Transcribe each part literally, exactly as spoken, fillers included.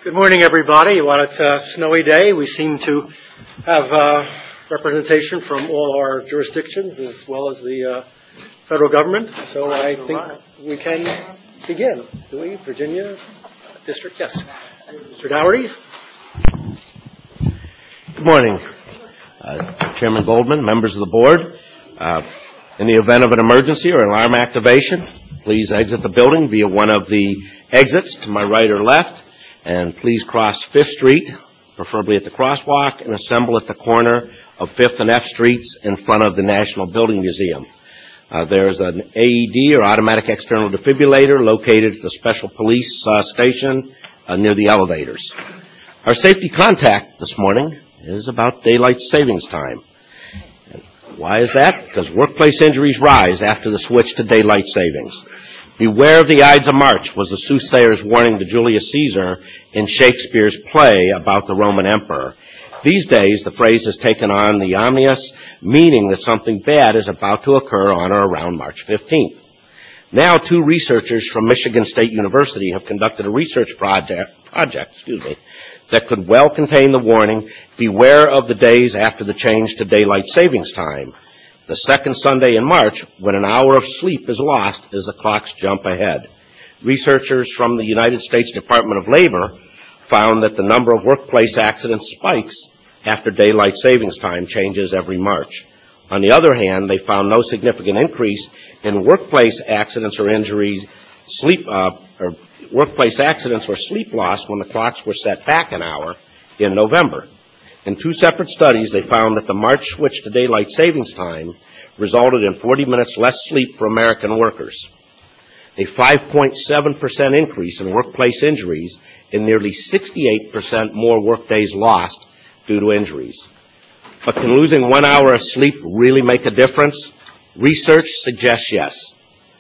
Good morning, everybody. While it's a snowy day, we seem to have uh, representation from all our jurisdictions as well as the uh, federal government. So I think we can begin. Do we? Virginia District? Yes. Mister Dougherty. Good morning, uh, Chairman Goldman, members of the board. Uh, in the event of an emergency or alarm activation, please exit the building via one of the exits to my right or left. And please cross Fifth Street, preferably at the crosswalk, and assemble at the corner of Fifth and F Streets in front of the National Building Museum. Uh, there is an A E D, or automatic external defibrillator, located at the Special Police uh, Station uh, near the elevators. Our safety contact this morning is about daylight savings time. And why is that? Because workplace injuries rise after the switch to daylight savings. Beware of the Ides of March was the soothsayer's warning to Julius Caesar in Shakespeare's play about the Roman emperor. These days, the phrase has taken on the ominous meaning that something bad is about to occur on or around March fifteenth. Now, two researchers from Michigan State University have conducted a research project, project excuse me, that could well contain the warning, beware of the days after the change to daylight savings time, the second Sunday in March, when an hour of sleep is lost as the clocks jump ahead. Researchers from the United States Department of Labor found that the number of workplace accidents spikes after daylight savings time changes every March. On the other hand, they found no significant increase in workplace accidents or injuries, sleep, uh, or workplace accidents or sleep loss when the clocks were set back an hour in November. In two separate studies, they found that the March switch to daylight savings time resulted in forty minutes less sleep for American workers, a five point seven percent increase in workplace injuries, and nearly sixty-eight percent more workdays lost due to injuries. But can losing one hour of sleep really make a difference? Research suggests yes,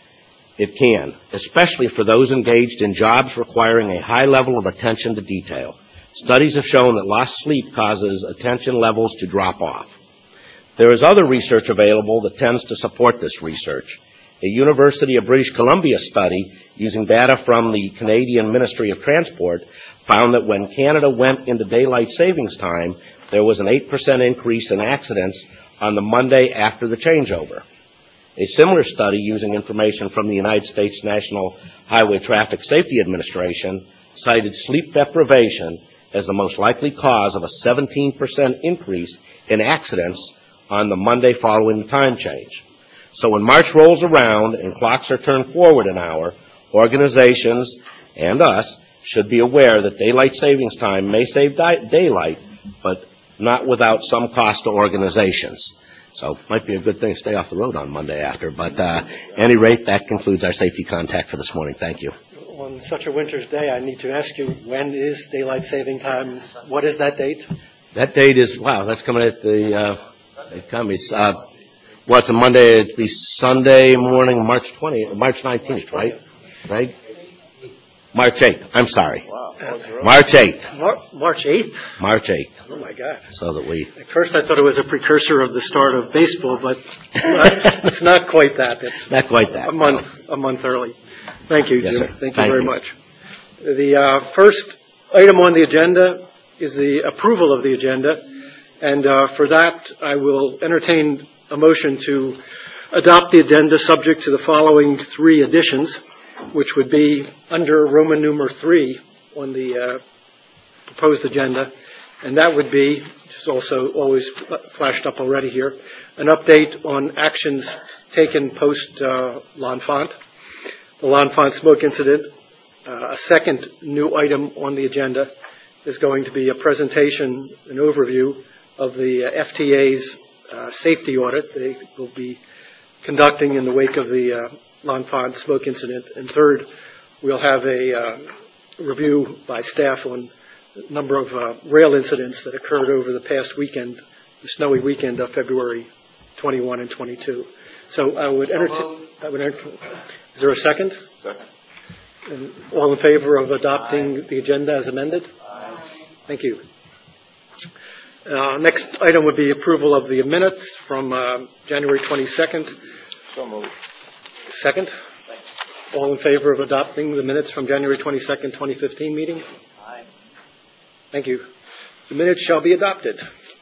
it can, especially for those engaged in jobs requiring a high level of attention to detail. Studies have shown that lost sleep causes attention levels to drop off. There is other research available that tends to support this research. A University of British Columbia study using data from the Canadian Ministry of Transport found that when Canada went into daylight savings time, there was an eight percent increase in accidents on the Monday after the changeover. A similar study using information from the United States National Highway Traffic Safety Administration cited sleep deprivation as the most likely cause of a seventeen percent increase in accidents on the Monday following the time change. So when March rolls around and clocks are turned forward an hour, organizations and us should be aware that daylight savings time may save di- daylight, but not without some cost to organizations. So it might be a good thing to stay off the road on Monday after. But uh, at any rate, that concludes our safety contact for this morning. Thank you. On such a winter's day, I need to ask you, when is daylight saving time? What is that date? That date is, wow, that's coming at the, uh, it comes, uh, well, it's a Monday, it'd be Sunday morning, March twentieth, March nineteenth, right? Right? March eighth, I'm sorry. Wow. March eighth. Mar- March eighth? March eighth. Oh, my God. So that we... At first, I thought it was a precursor of the start of baseball, but it's not quite that. It's not quite that. A month, no. a month early. Thank you, yes, Jim. Sir. Thank, Thank you very you. much. The uh, first item on the agenda is the approval of the agenda, and uh, for that, I will entertain a motion to adopt the agenda subject to the following three additions, which would be under Roman numeral three on the uh, proposed agenda, and that would be, which is also always flashed up already here, an update on actions taken post uh, L'Enfant, the L'Enfant smoke incident. Uh, a second new item on the agenda is going to be a presentation, an overview of the uh, F T A's uh, safety audit they will be conducting in the wake of the uh, L'Enfant smoke incident. And third, we'll have a uh, review by staff on a number of uh, rail incidents that occurred over the past weekend, the snowy weekend of February twenty-first and twenty-second. So I would entertain, I would entertain, is there a second? Second. And all in favor of adopting Aye. The agenda as amended? Aye. Thank you. Uh, next item would be approval of the minutes from uh, January twenty-second. So moved. Second. Second. All in favor of adopting the minutes from January twenty-second, twenty fifteen meeting? Aye. Thank you. The minutes shall be adopted.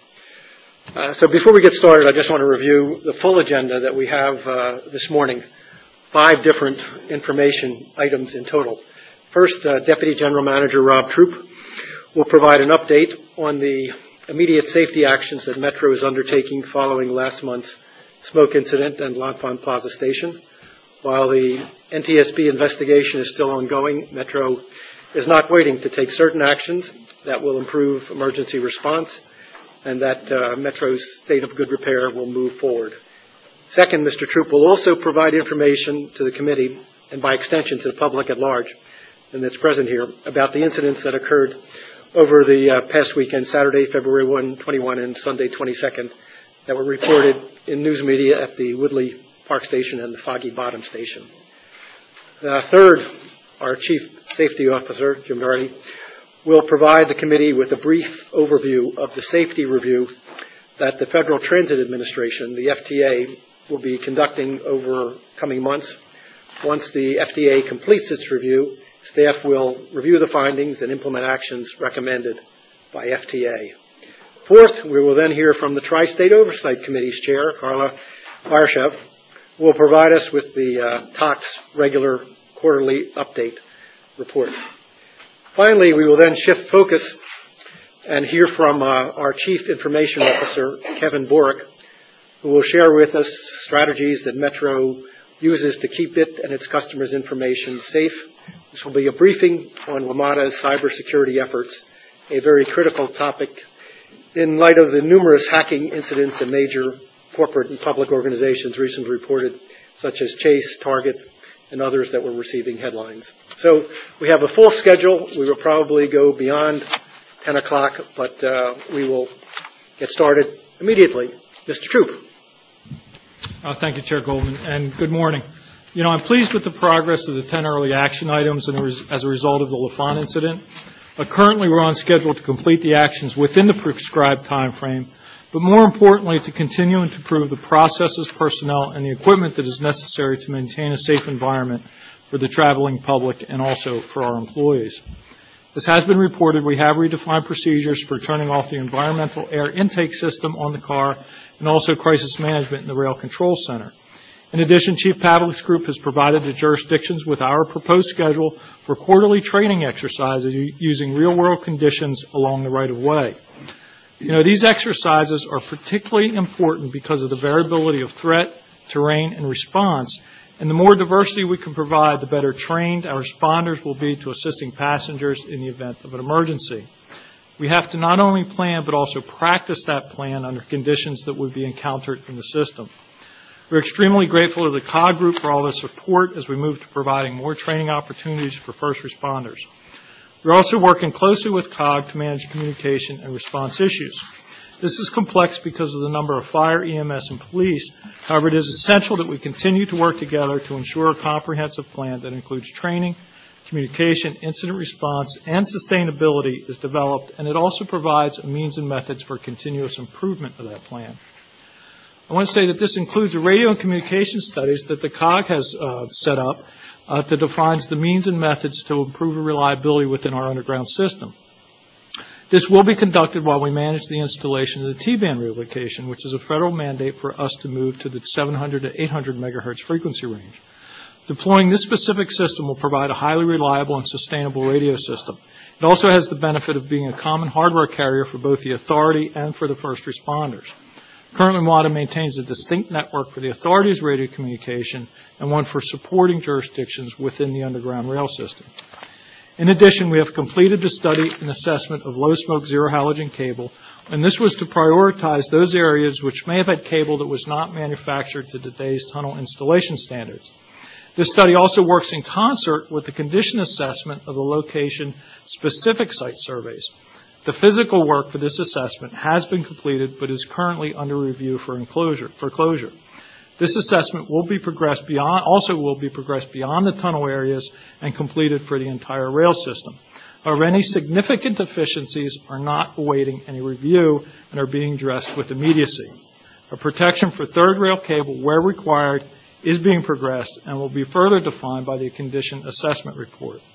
Uh, so before we get started, I just want to review the full agenda that we have uh, this morning. Five different information items in total. First, uh, Deputy General Manager Rob Troop will provide an update on the immediate safety actions that Metro is undertaking following last month's smoke incident at L'Enfant Plaza Station. While the N T S B investigation is still ongoing, Metro is not waiting to take certain actions that will improve emergency response, and that uh, Metro's state of good repair will move forward. Second, Mister Troop will also provide information to the committee, and by extension to the public at large, and that's present here, about the incidents that occurred over the uh, past weekend, Saturday, February first, twenty-one, and Sunday, twenty-second, that were reported in news media at the Woodley Park Station and the Foggy Bottom Station. Uh, third, our Chief Safety Officer, Jim Doherty, will provide the committee with a brief overview of the safety review that the Federal Transit Administration, the F T A, will be conducting over coming months. Once the F T A completes its review, staff will review the findings and implement actions recommended by F T A. Fourth, we will then hear from the Tri-State Oversight Committee's chair, Carla Barshev, who will provide us with the uh, T O C's regular quarterly update report. Finally, we will then shift focus and hear from uh, our Chief Information Officer, Kevin Borick, who will share with us strategies that Metro uses to keep it and its customers' information safe. This will be a briefing on WMATA's cybersecurity efforts, a very critical topic in light of the numerous hacking incidents that major corporate and public organizations recently reported, such as Chase, Target, and others that were receiving headlines. So we have a full schedule. We will probably go beyond ten o'clock, but uh, we will get started immediately. Mister Troop. Uh, thank you, Chair Goldman, and good morning. You know, I'm pleased with the progress of the ten early action items and as a result of the L'Enfant incident. Uh, currently, we're on schedule to complete the actions within the prescribed time frame, but more importantly, to continue and to improve the processes, personnel, and the equipment that is necessary to maintain a safe environment for the traveling public and also for our employees. As has been reported, we have redefined procedures for turning off the environmental air intake system on the car and also crisis management in the Rail Control Center. In addition, Chief Pavlik's group has provided the jurisdictions with our proposed schedule for quarterly training exercises using real-world conditions along the right-of-way. You know, these exercises are particularly important because of the variability of threat, terrain, and response. And the more diversity we can provide, the better trained our responders will be to assisting passengers in the event of an emergency. We have to not only plan, but also practice that plan under conditions that would be encountered in the system. We're extremely grateful to the C O G group for all their support as we move to providing more training opportunities for first responders. We're also working closely with C O G to manage communication and response issues. This is complex because of the number of fire, E M S, and police. However, it is essential that we continue to work together to ensure a comprehensive plan that includes training, communication, incident response, and sustainability is developed, and it also provides a means and methods for continuous improvement of that plan. I want to say that this includes the radio and communication studies that the C O G has uh, set up uh, that defines the means and methods to improve reliability within our underground system. This will be conducted while we manage the installation of the T-band relocation, which is a federal mandate for us to move to the seven hundred to eight hundred megahertz frequency range. Deploying this specific system will provide a highly reliable and sustainable radio system. It also has the benefit of being a common hardware carrier for both the authority and for the first responders. Currently, WMATA maintains a distinct network for the authority's radio communication and one for supporting jurisdictions within the underground rail system. In addition, we have completed the study and assessment of low-smoke, zero-halogen cable, and this was to prioritize those areas which may have had cable that was not manufactured to today's tunnel installation standards. This study also works in concert with the condition assessment of the location-specific site surveys. The physical work for this assessment has been completed but is currently under review for enclosure, for closure. This assessment will be progressed beyond, also will be progressed beyond the tunnel areas and completed for the entire rail system. However, any significant deficiencies are not awaiting any review and are being addressed with immediacy. A protection for third rail cable, where required, is being progressed and will be further defined by the condition assessment report.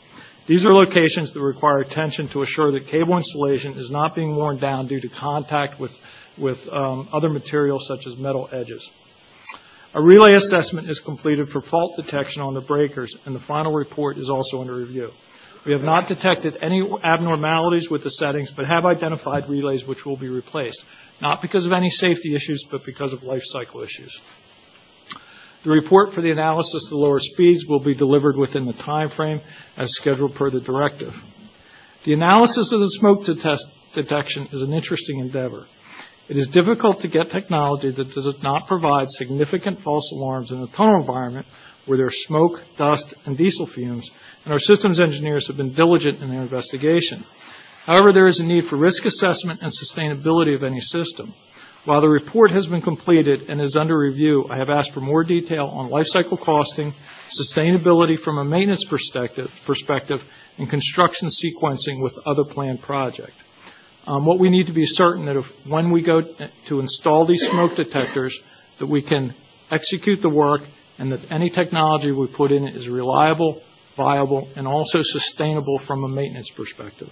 These are locations that require attention to assure that cable installation is not being worn down due to contact with, with um, other materials such as metal edges. A relay assessment is completed for fault detection on the breakers, and the final report is also under review. We have not detected any abnormalities with the settings, but have identified relays which will be replaced, not because of any safety issues, but because of life cycle issues. The report for the analysis of the lower speeds will be delivered within the time frame as scheduled per the directive. The analysis of the smoke detest detection is an interesting endeavor. It is difficult to get technology that does not provide significant false alarms in the tunnel environment where there is smoke, dust, and diesel fumes, and our systems engineers have been diligent in their investigation. However, there is a need for risk assessment and sustainability of any system. While the report has been completed and is under review, I have asked for more detail on life cycle costing, sustainability from a maintenance perspective, perspective and construction sequencing with other planned projects. Um, what we need to be certain that if, when we go to install these smoke detectors, that we can execute the work and that any technology we put in is reliable, viable, and also sustainable from a maintenance perspective.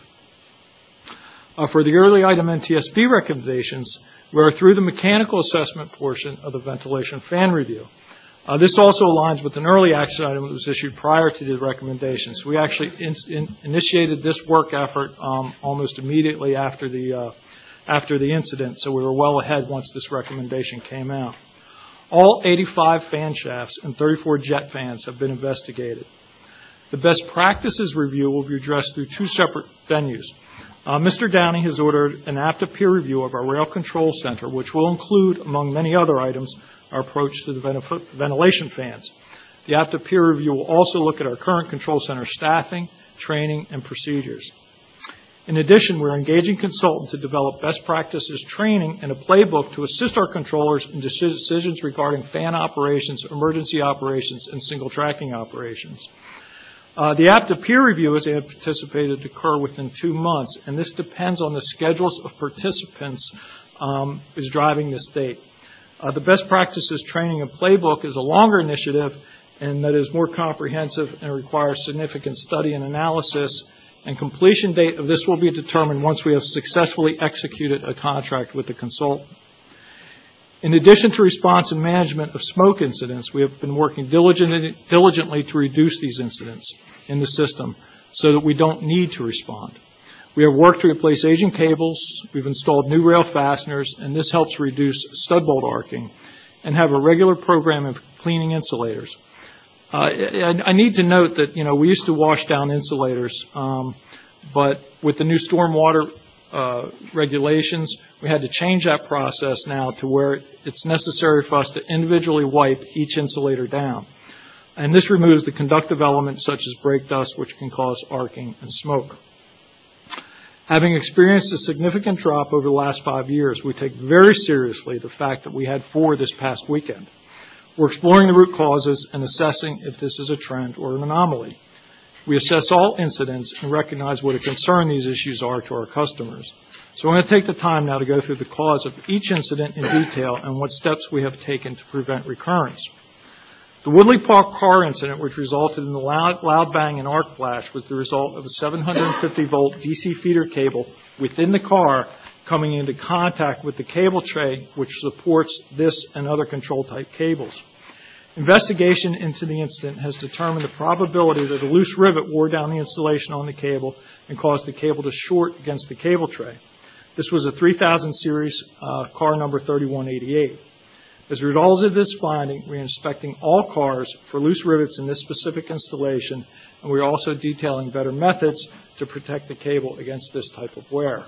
Uh, for the early item N T S B recommendations, we are through the mechanical assessment portion of the ventilation fan review. Uh, this also aligns with an early action item that was issued prior to the recommendations. We actually in, in, initiated this work effort um, almost immediately after the, uh, after the incident, so we were well ahead once this recommendation came out. All eighty-five fan shafts and thirty-four jet fans have been investigated. The best practices review will be addressed through two separate venues. Uh, Mister Downey has ordered an APTA peer review of our Rail Control Center, which will include, among many other items, our approach to the ventilation fans. The APTA peer review will also look at our current control center staffing, training, and procedures. In addition, we're engaging consultants to develop best practices training and a playbook to assist our controllers in decisions regarding fan operations, emergency operations, and single tracking operations. Uh, the APTA peer review is anticipated to occur within two months, and this depends on the schedules of participants um, is driving this date. Uh, the best practices training and playbook is a longer initiative, and that is more comprehensive and requires significant study and analysis, and completion date of this will be determined once we have successfully executed a contract with the consultant. In addition to response and management of smoke incidents, we have been working diligently, diligently to reduce these incidents in the system so that we don't need to respond. We have worked to replace aging cables, we've installed new rail fasteners, and this helps reduce stud bolt arcing, and have a regular program of cleaning insulators. Uh, I, I need to note that, you know, we used to wash down insulators, um, but with the new stormwater Uh, regulations, we had to change that process now to where it's necessary for us to individually wipe each insulator down. And this removes the conductive elements such as brake dust, which can cause arcing and smoke. Having experienced a significant drop over the last five years, we take very seriously the fact that we had four this past weekend. We're exploring the root causes and assessing if this is a trend or an anomaly. We assess all incidents and recognize what a concern these issues are to our customers. So I'm going to take the time now to go through the cause of each incident in detail and what steps we have taken to prevent recurrence. The Woodley Park car incident, which resulted in the loud, loud bang and arc flash, was the result of a seven hundred fifty volt D C feeder cable within the car coming into contact with the cable tray, which supports this and other control type cables. Investigation into the incident has determined the probability that a loose rivet wore down the insulation on the cable and caused the cable to short against the cable tray. This was a three thousand series uh, car number thirty-one eighty-eight. As a result of this finding, we're inspecting all cars for loose rivets in this specific installation, and we're also detailing better methods to protect the cable against this type of wear.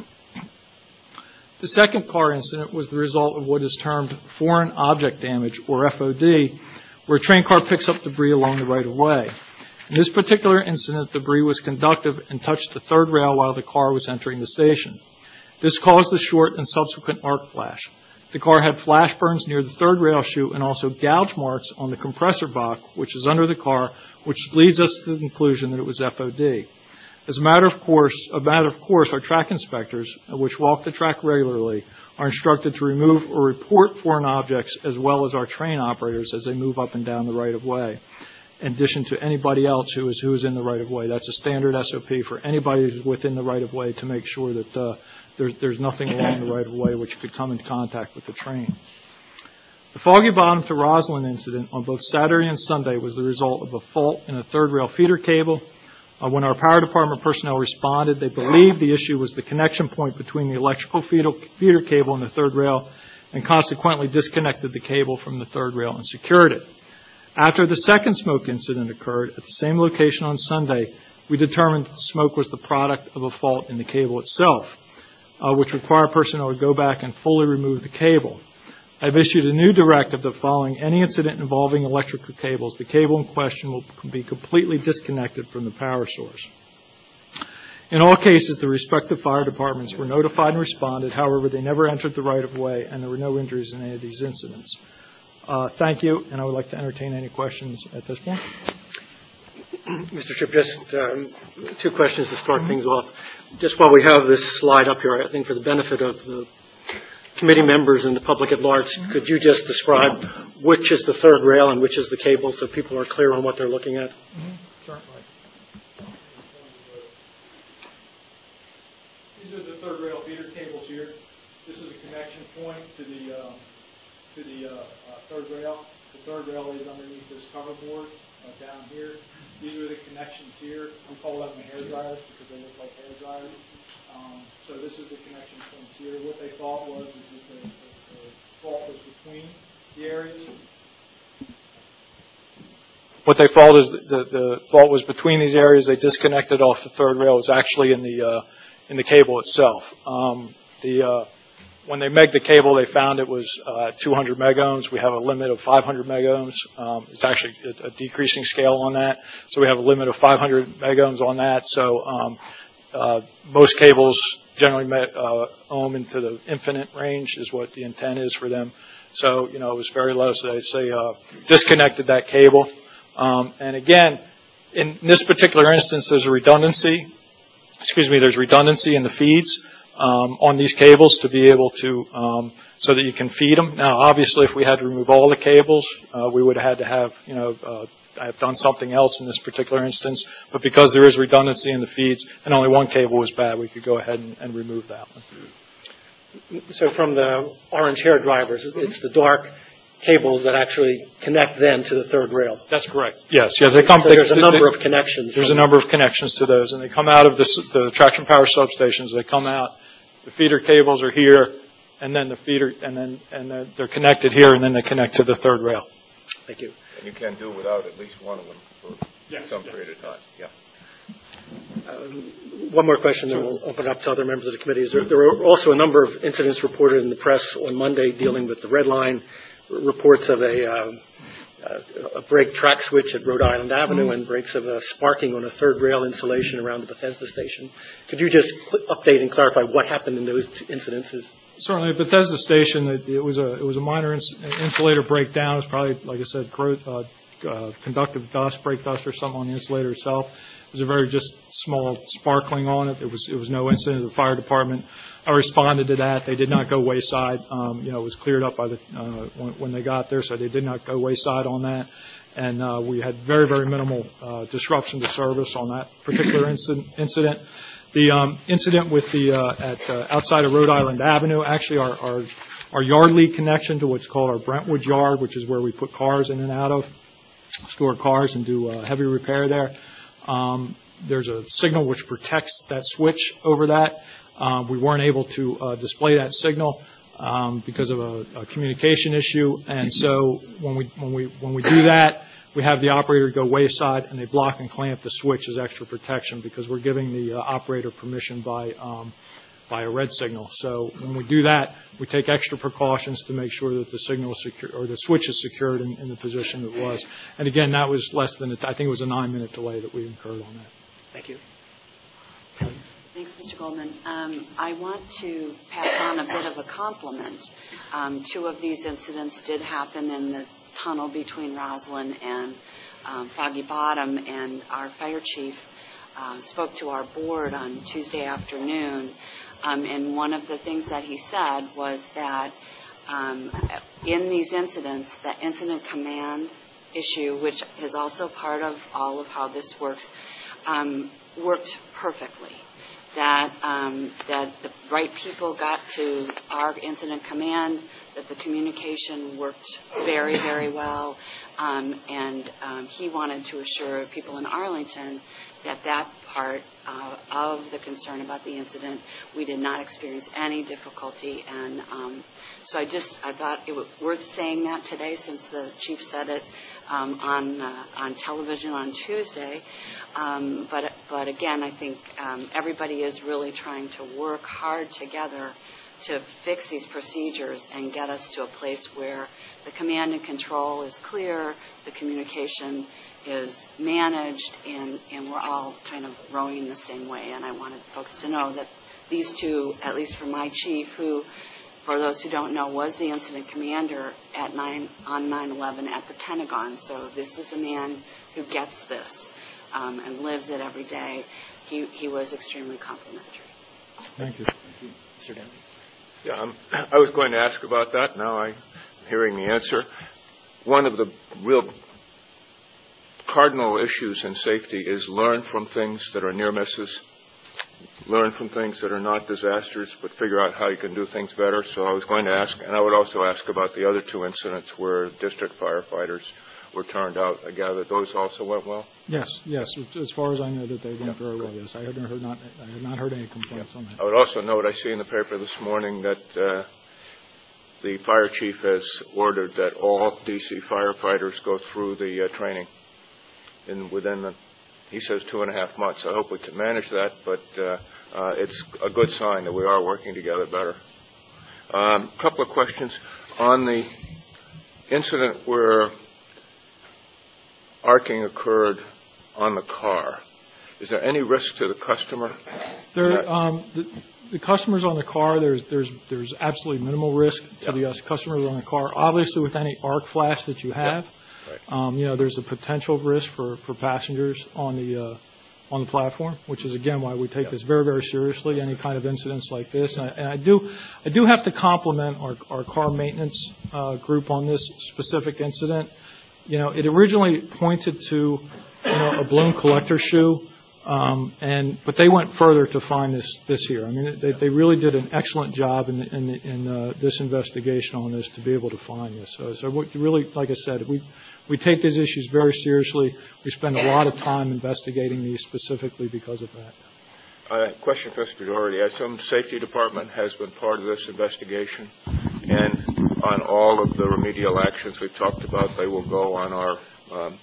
The second car incident was the result of what is termed foreign object damage, or F O D, where a train car picks up debris along the right-of-way. In this particular incident, debris was conductive and touched the third rail while the car was entering the station. This caused the short and subsequent arc flash. The car had flash burns near the third rail chute and also gouge marks on the compressor box, which is under the car, which leads us to the conclusion that it was F O D. As a matter of course, a matter of course, our track inspectors, which walk the track regularly, are instructed to remove or report foreign objects, as well as our train operators as they move up and down the right-of-way. in addition to anybody else who is who is in the right-of-way. That's a standard S O P for anybody who's within the right-of-way to make sure that uh, there's, there's nothing along the right-of-way which could come in contact with the train. The Foggy Bottom to Roslyn incident on both Saturday and Sunday was the result of a fault in a third rail feeder cable. Uh, when our power department personnel responded, they believed the issue was the connection point between the electrical feeder, feeder cable and the third rail, and consequently disconnected the cable from the third rail and secured it. After the second smoke incident occurred at the same location on Sunday, we determined that the smoke was the product of a fault in the cable itself, uh, which required personnel to go back and fully remove the cable. I've issued a new directive that following any incident involving electrical cables, the cable in question will be completely disconnected from the power source. In all cases, the respective fire departments were notified and responded. However, they never entered the right-of-way, and there were no injuries in any of these incidents. Uh, thank you, and I would like to entertain any questions at this point. Mister Shipp, just um, two questions to start things off. Just while we have this slide up here, I think for the benefit of the committee members and the public at large, mm-hmm. could you just describe which is the third rail and which is the cable so people are clear on what they're looking at? Mm-hmm. Certainly. These are the third rail feeder cables here. This is a connection point to the uh, to the uh, uh, third rail. The third rail is underneath this cover board uh, down here. These are the connections here. We call them the hair dryers because they look like hair dryers. Um, so this is the connection points here. What they thought was is that the, the, the fault was between the areas. What they thought is the, the, the fault was between these areas. They disconnected off the third rail. It was actually in the uh, in the cable itself. Um, the uh, when they megged the cable, they found it was uh, two hundred megohms. We have a limit of five hundred megohms. Um, it's actually a, a decreasing scale on that. So we have a limit of five hundred megohms on that. So um, Uh, most cables generally met, uh, ohm into the infinite range is what the intent is for them. So, you know, it was very low. So they say uh, disconnected that cable. Um, and again, in this particular instance, there's a redundancy. Excuse me, there's redundancy in the feeds um, on these cables to be able to, um, so that you can feed them. Now, obviously, if we had to remove all the cables, uh, we would have had to have, you know, uh, I've done something else in this particular instance, but because there is redundancy in the feeds and only one cable was bad, we could go ahead and, and remove that one. So from the orange hair drivers, it's the dark cables that actually connect then to the third rail. That's correct. Yes, yes. They come. So they, there's a they, number they, of connections. There's a number of connections to those, and they come out of the, the traction power substations. They come out. The feeder cables are here, and then the feeder, and then and then they're connected here, and then they connect to the third rail. Thank you. And you can do without at least one of them for yes, some yes, period of time. Yes. Yeah. Um, one more question, then we'll open it up to other members of the committee. There, there were also a number of incidents reported in the press on Monday dealing with the Red Line, reports of a, um, a brake track switch at Rhode Island Avenue mm-hmm. and breaks of a sparking on a third rail insulation around the Bethesda station. Could you just update and clarify what happened in those two incidences? Certainly, at Bethesda Station, it, it was a it was a minor ins insulator breakdown. It was probably, like I said, uh, uh, conductive dust, brake dust, or something on the insulator itself. It was a very just small sparkling on it. It was it was no incident. The fire department I responded to that. They did not go wayside. Um, you know, it was cleared up by the uh, when, when they got there, so they did not go wayside on that. And uh, we had very very minimal uh, disruption to service on that particular incident. incident. The um, incident with the uh, at uh, outside of Rhode Island Avenue, actually our, our our yard lead connection to what's called our Brentwood yard, which is where we put cars in and out of, store cars and do uh, heavy repair there. Um, there's a signal which protects that switch over that. Um, we weren't able to uh, display that signal um, because of a, a communication issue, and so when we when we when we do that, we have the operator go wayside, and they block and clamp the switch as extra protection because we're giving the uh, operator permission by um, by a red signal. So when we do that, we take extra precautions to make sure that the signal is secure or the switch is secured in, in the position it was. And again, that was less than a, I think it was a nine-minute delay that we incurred on that. Thank you. Thanks, Mister Goldman. Um, I want to pass on a bit of a compliment. Um, two of these incidents did happen in the tunnel between Roslyn and um, Foggy Bottom, and our fire chief uh, spoke to our board on Tuesday afternoon, um, and one of the things that he said was that um, in these incidents, the incident command issue, which is also part of all of how this works, um, worked perfectly. That um, that the right people got to our incident command, that the communication worked very, very well, um, and um, he wanted to assure people in Arlington that that part uh, of the concern about the incident, we did not experience any difficulty, and um, so I just I thought it was worth saying that today, since the chief said it um, on uh, on television on Tuesday. Um, but but again, I think um, everybody is really trying to work hard together to fix these procedures and get us to a place where the command and control is clear, the communication is managed, and, and we're all kind of rowing the same way. And I wanted folks to know that these two, at least for my chief, who, for those who don't know, was the incident commander at nine on nine eleven at the Pentagon. So this is a man who gets this um, and lives it every day. He, he was extremely complimentary. Thank you. Mister Downey. Yeah, I'm, I was going to ask about that. Now I'm hearing the answer. One of the real cardinal issues in safety is learn from things that are near misses, learn from things that are not disasters, but figure out how you can do things better. So I was going to ask, and I would also ask about the other two incidents where district firefighters were turned out. I gather those also went well? Yes, yes. As far as I know, that they went yeah, very well. Yes, I hadn't heard not. I had not heard any complaints yeah. on that. I would also note, I see in the paper this morning that uh, the fire chief has ordered that all D C firefighters go through the uh, training in within the, he says, two and a half months. I hope we can manage that, but uh, uh, it's a good sign that we are working together better. A um, couple of questions on the incident where arcing occurred on the car. Is there any risk to the customer? There, um, the, the customers on the car, there's there's there's absolutely minimal risk to yeah. the uh, customers on the car. Obviously, with any arc flash that you have, yeah. right. um, you know, there's a potential risk for, for passengers on the uh, on the platform, which is again why we take yeah. this very very seriously. Any kind of incidents like this, and I, and I do I do have to compliment our our car maintenance uh, group on this specific incident. You know, it originally pointed to, you know, a balloon collector shoe, um, and but they went further to find this this here. I mean, they, they really did an excellent job in in, in uh, this investigation on this to be able to find this. So, so we really, like I said, we we take these issues very seriously. We spend a lot of time investigating these specifically because of that. Uh, question for Mister Doherty. I assume Safety Department has been part of this investigation, and on all of the remedial actions we've talked about, they will go on our um,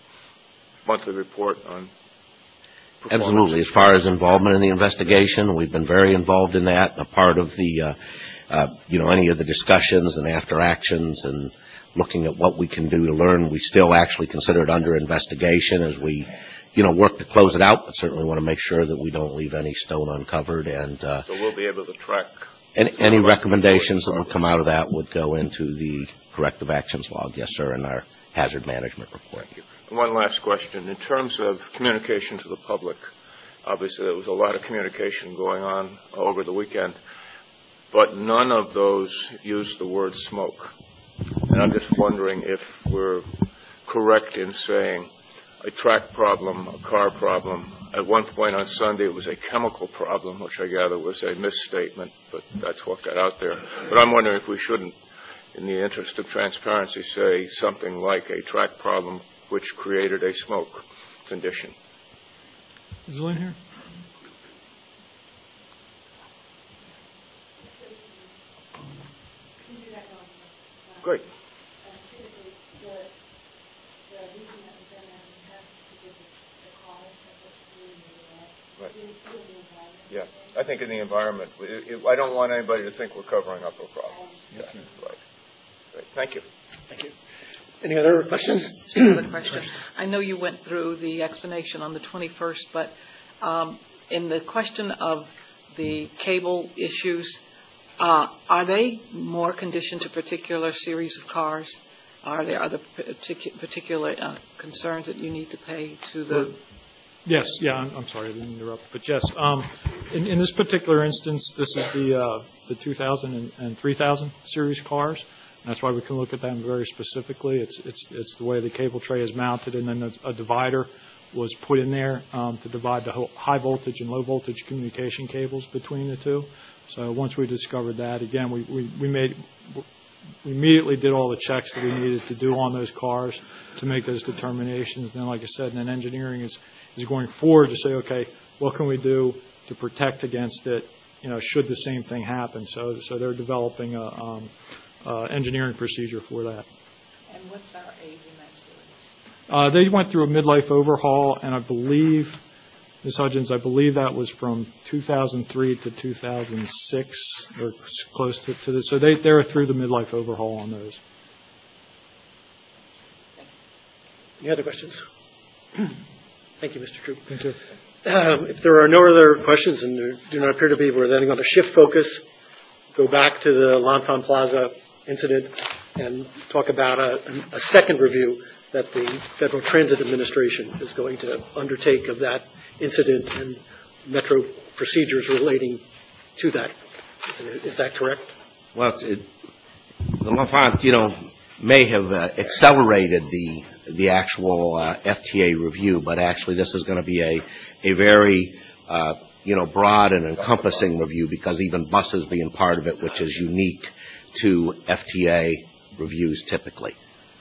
monthly report on performance. Absolutely. As far as involvement in the investigation, we've been very involved in that, a part of the, uh, uh, you know, any of the discussions and after actions and looking at what we can do to learn. We still actually consider it under investigation as we, you know, work to close it out, but certainly want to make sure that we don't leave any stone uncovered. And uh, so we'll be able to track. Any, any recommendations that would come out of that would go into the corrective actions log, yes, sir, and our hazard management report. Thank you. One last question. In terms of communication to the public, obviously there was a lot of communication going on over the weekend, but none of those used the word smoke. And I'm just wondering if we're correct in saying a track problem, a car problem. At one point on Sunday, it was a chemical problem, which I gather was a misstatement, but that's what got out there. But I'm wondering if we shouldn't, in the interest of transparency, say something like a track problem which created a smoke condition. Is Lynn here? Great. Right. Yeah, I think in the environment, it, it, I don't want anybody to think we're covering up a problem. Yeah, right. Great. Thank you. Thank you. Any other questions? Another question. I know you went through the explanation on the twenty-first, but um, in the question of the cable issues, uh, are they more conditioned to particular series of cars? Are there other particu- particular uh, concerns that you need to pay to the? Yes, yeah, I'm, I'm sorry, I didn't interrupt, but yes, um, in, in this particular instance, this is the uh, the two thousand and three thousand series cars. That's why we can look at them very specifically. It's, it's, it's the way the cable tray is mounted, and then a divider was put in there um, to divide the high voltage and low voltage communication cables between the two. So once we discovered that, again, we, we, we made, we immediately did all the checks that we needed to do on those cars to make those determinations. And then, like I said, then engineering is, is going forward to say, okay, what can we do to protect against it, you know, should the same thing happen. So, so they're developing a um, uh, engineering procedure for that. And what's our age in that series? Uh, they went through a midlife overhaul, and I believe, Miz Hudgens, I believe that was from two thousand three to two thousand six, or close to, to this. So they, they're through the midlife overhaul on those. Any other questions? Thank you, Mister Troop. Thank you. Um, if there are no other questions, and there do not appear to be, we're then going to shift focus, go back to the L'Enfant Plaza incident, and talk about a, a second review that the Federal Transit Administration is going to undertake of that incident and Metro procedures relating to that. Is that correct? Well, it's, it, the L'Enfant, you know, may have uh, accelerated the the actual uh, F T A review, but actually this is going to be a a very uh, you know broad and encompassing review, because even buses being part of it, which is unique to F T A reviews typically.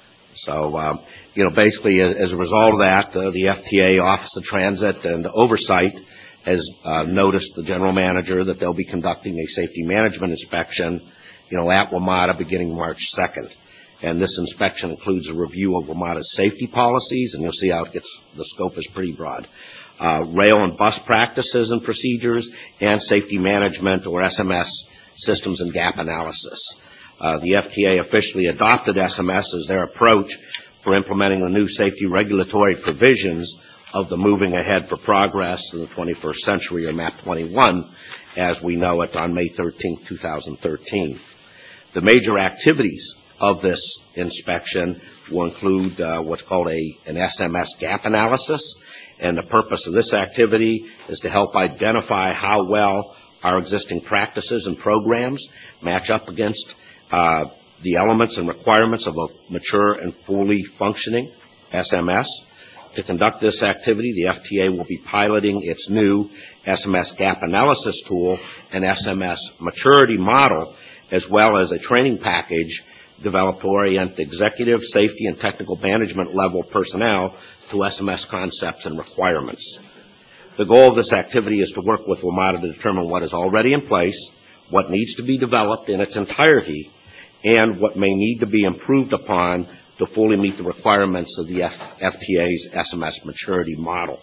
So um, you know basically as a result of that, uh, the F T A Office of Transit and Oversight has uh, noticed the general manager that they'll be conducting a safety management inspection, you know, at WMATA beginning March second. And this inspection includes a review of WMATA's safety policies, and you'll see how it gets, the scope is pretty broad. Uh, rail and bus practices and procedures, and safety management, or S M S, systems and gap analysis. Uh, the F T A officially adopted S M S as their approach for implementing the new safety regulatory provisions of the Moving Ahead for Progress in the twenty-first Century, or MAP twenty-one, as we know it, on May thirteenth, two thousand thirteen. The major activities of this inspection will include uh, what's called a, an S M S gap analysis, and the purpose of this activity is to help identify how well our existing practices and programs match up against uh, the elements and requirements of a mature and fully functioning S M S. To conduct this activity, the F T A will be piloting its new S M S gap analysis tool and S M S maturity model, as well as a training package developed to orient executive, safety, and technical management level personnel to S M S concepts and requirements. The goal of this activity is to work with WMATA to determine what is already in place, what needs to be developed in its entirety, and what may need to be improved upon to fully meet the requirements of the F T A's S M S maturity model.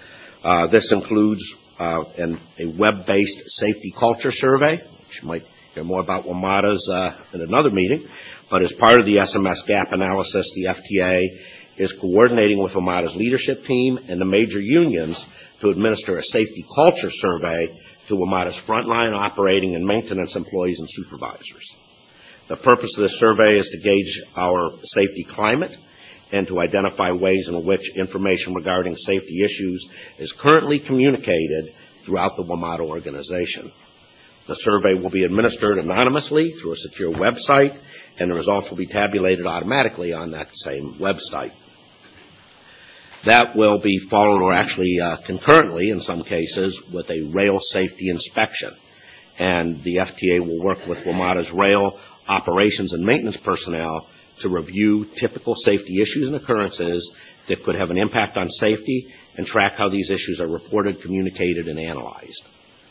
Uh, this includes uh, an, a web-based safety culture survey, which you might hear more about WMATA's uh, in another meeting. But as part of the S M S gap analysis, the F T A is coordinating with WMATA's leadership team and the major unions to administer a safety culture survey to WMATA's frontline operating and maintenance employees and supervisors. The purpose of this survey is to gauge our safety climate and to identify ways in which information regarding safety issues is currently communicated throughout the WMATA organization. The survey will be administered anonymously through a secure website, and the results will be tabulated automatically on that same website. That will be followed, or actually uh, concurrently in some cases, with a rail safety inspection. And the F T A will work with WMATA's rail operations and maintenance personnel to review typical safety issues and occurrences that could have an impact on safety and track how these issues are reported, communicated, and analyzed.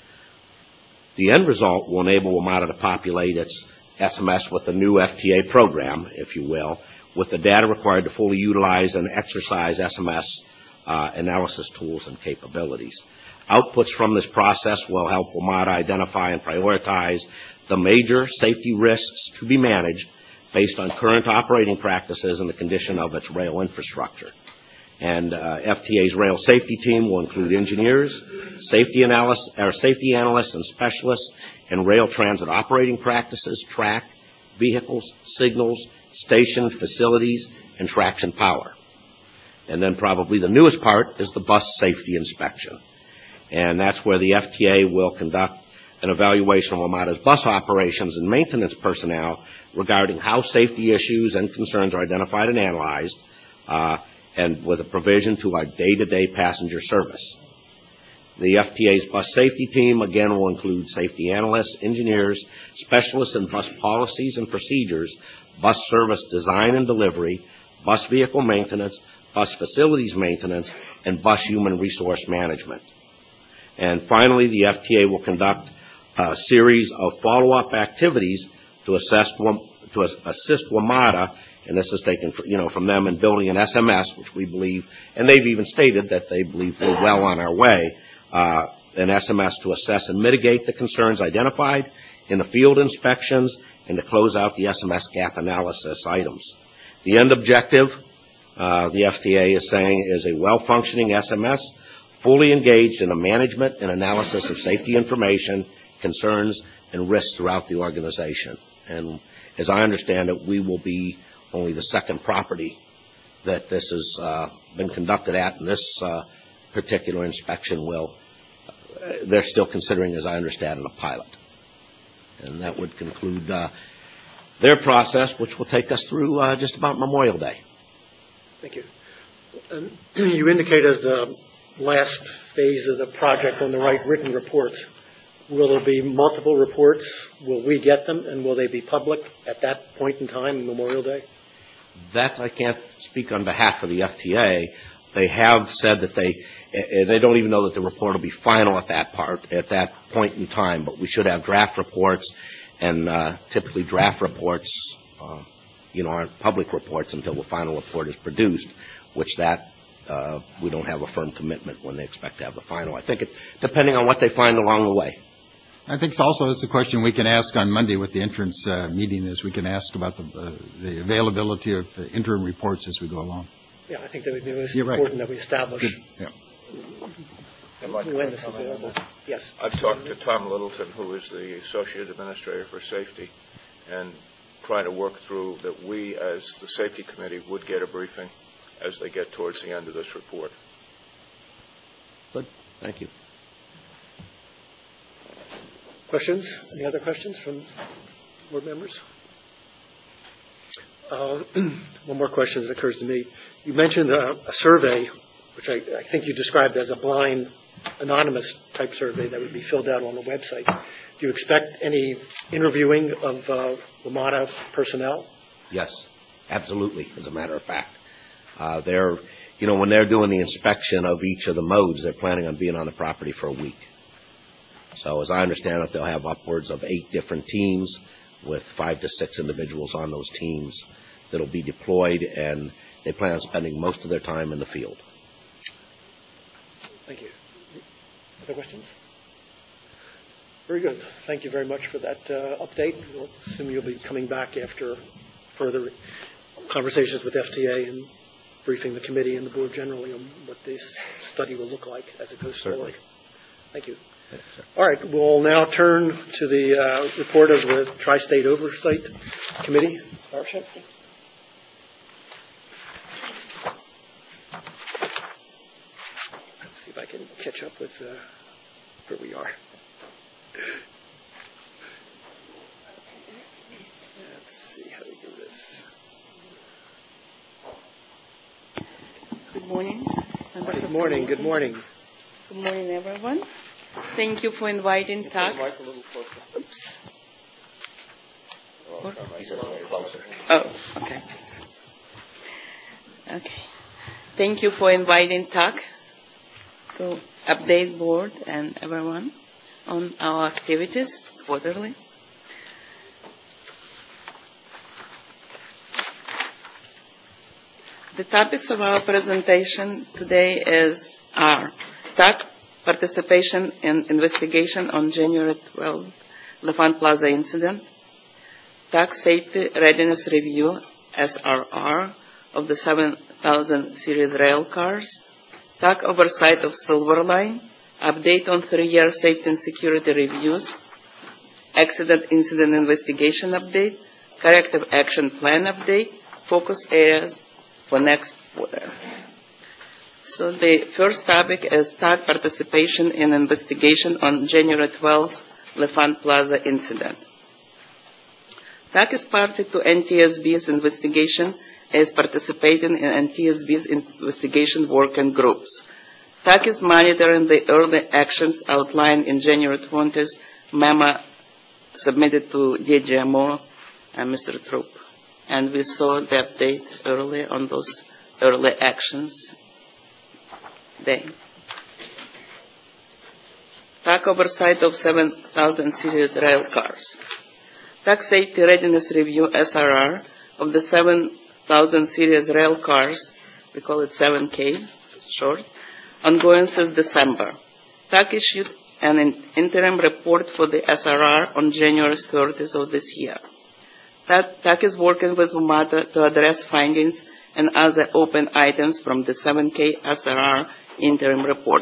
The end result will enable WMATA to populate its S M S with a new F T A program, if you will, with the data required to fully utilize and exercise S M S uh, analysis tools and capabilities. Outputs from this process will help WMATA identify and prioritize the major safety risks to be managed based on current operating practices and the condition of its rail infrastructure. And uh, F T A's rail safety team will include engineers, safety analysts, or safety analysts and specialists in rail transit operating practices, track, vehicles, signals, station, facilities, and traction power. And then probably the newest part is the bus safety inspection. And that's where the F T A will conduct an evaluation of WMATA's bus operations and maintenance personnel regarding how safety issues and concerns are identified and analyzed, uh, and with a provision to our day-to-day passenger service. The F T A's bus safety team, again, will include safety analysts, engineers, specialists in bus policies and procedures, bus service design and delivery, bus vehicle maintenance, bus facilities maintenance, and bus human resource management. And finally, the F T A will conduct a series of follow-up activities to assess to assist WMATA, and this is taken, you know, from them in building an S M S, which we believe, and they've even stated that they believe we're well on our way, uh, an S M S to assess and mitigate the concerns identified in the field inspections and to close out the S M S gap analysis items. The end objective, uh, the F T A is saying, is a well-functioning S M S, fully engaged in the management and analysis of safety information, concerns, and risks throughout the organization. And as I understand it, we will be only the second property that this has uh, been conducted at, and this uh, particular inspection will, uh, they're still considering, as I understand it, a pilot. And that would conclude uh, their process, which will take us through uh, just about Memorial Day. Thank you. Um, you indicate as the last phase of the project on the right written reports. Will there be multiple reports? Will we get them, and will they be public at that point in time, Memorial Day? That I can't speak on behalf of the F T A. They have said that they, and they don't even know that the report will be final at that part, at that point in time, but we should have draft reports, and uh, typically draft reports, uh, you know, aren't public reports until the final report is produced, which that, uh, we don't have a firm commitment when they expect to have the final. I think it, depending on what they find along the way. I think also it's a question we can ask on Monday with the entrance uh, meeting, is we can ask about the, uh, the availability of the interim reports as we go along. Yeah, I think that would be most You're important right. that we establish Yeah. when this is available. Yes. I've talked to Tom Littleton, who is the Associate Administrator for Safety, and trying to work through that we, as the Safety Committee, would get a briefing as they get towards the end of this report. Good. Thank you. Questions? Any other questions from board members? Uh, one more question that occurs to me. You mentioned uh, a survey, which I, I think you described as a blind, anonymous type survey that would be filled out on the website. Do you expect any interviewing of uh, WMATA personnel? Yes, absolutely, as a matter of fact. Uh, they're, you know, when they're doing the inspection of each of the modes, they're planning on being on the property for a week. So as I understand it, they'll have upwards of eight different teams with five to six individuals on those teams that will be deployed, and they plan on spending most of their time in the field. Thank you. Other questions? Very good. Thank you very much for that uh, update. We'll assume you'll be coming back after further conversations with F T A and briefing the committee and the board generally on what this study will look like as it goes Certainly. forward. Thank you. All right, we'll now turn to the uh, report of the Tri-State Oversight Committee. Let's see if I can catch up with uh, where we are. Let's see how we do this. Good morning. Good morning. Good morning. Good morning, everyone. Thank you for inviting T A C. Oops. Oh, is it a little closer? Oh, okay. Okay. Thank you for inviting T A C to update board and everyone on our activities quarterly. The topics of our presentation today is are T A C participation in investigation on January twelfth L'Enfant Plaza incident, T A C safety readiness review S R R of the seven thousand series rail cars, T A C oversight of Silver Line, update on three-year safety and security reviews, accident incident investigation update, corrective action plan update, focus areas for next quarter. So the first topic is T A C participation in investigation on January twelfth Lefant Plaza incident. T A C is party to N T S B's investigation and is participating in N T S B's investigation working groups. T A C is monitoring the early actions outlined in January twentieth memo submitted to D G M O and Mister Troop. And we saw the update early on those early actions day. T A C oversight of seven thousand series rail cars. T A C safety readiness review S R R of the seven thousand series rail cars, we call it seven K, short, ongoing since December. T A C issued an interim report for the S R R on January thirtieth of this year. T A C is working with WMATA to address findings and other open items from the seven K S R R interim report.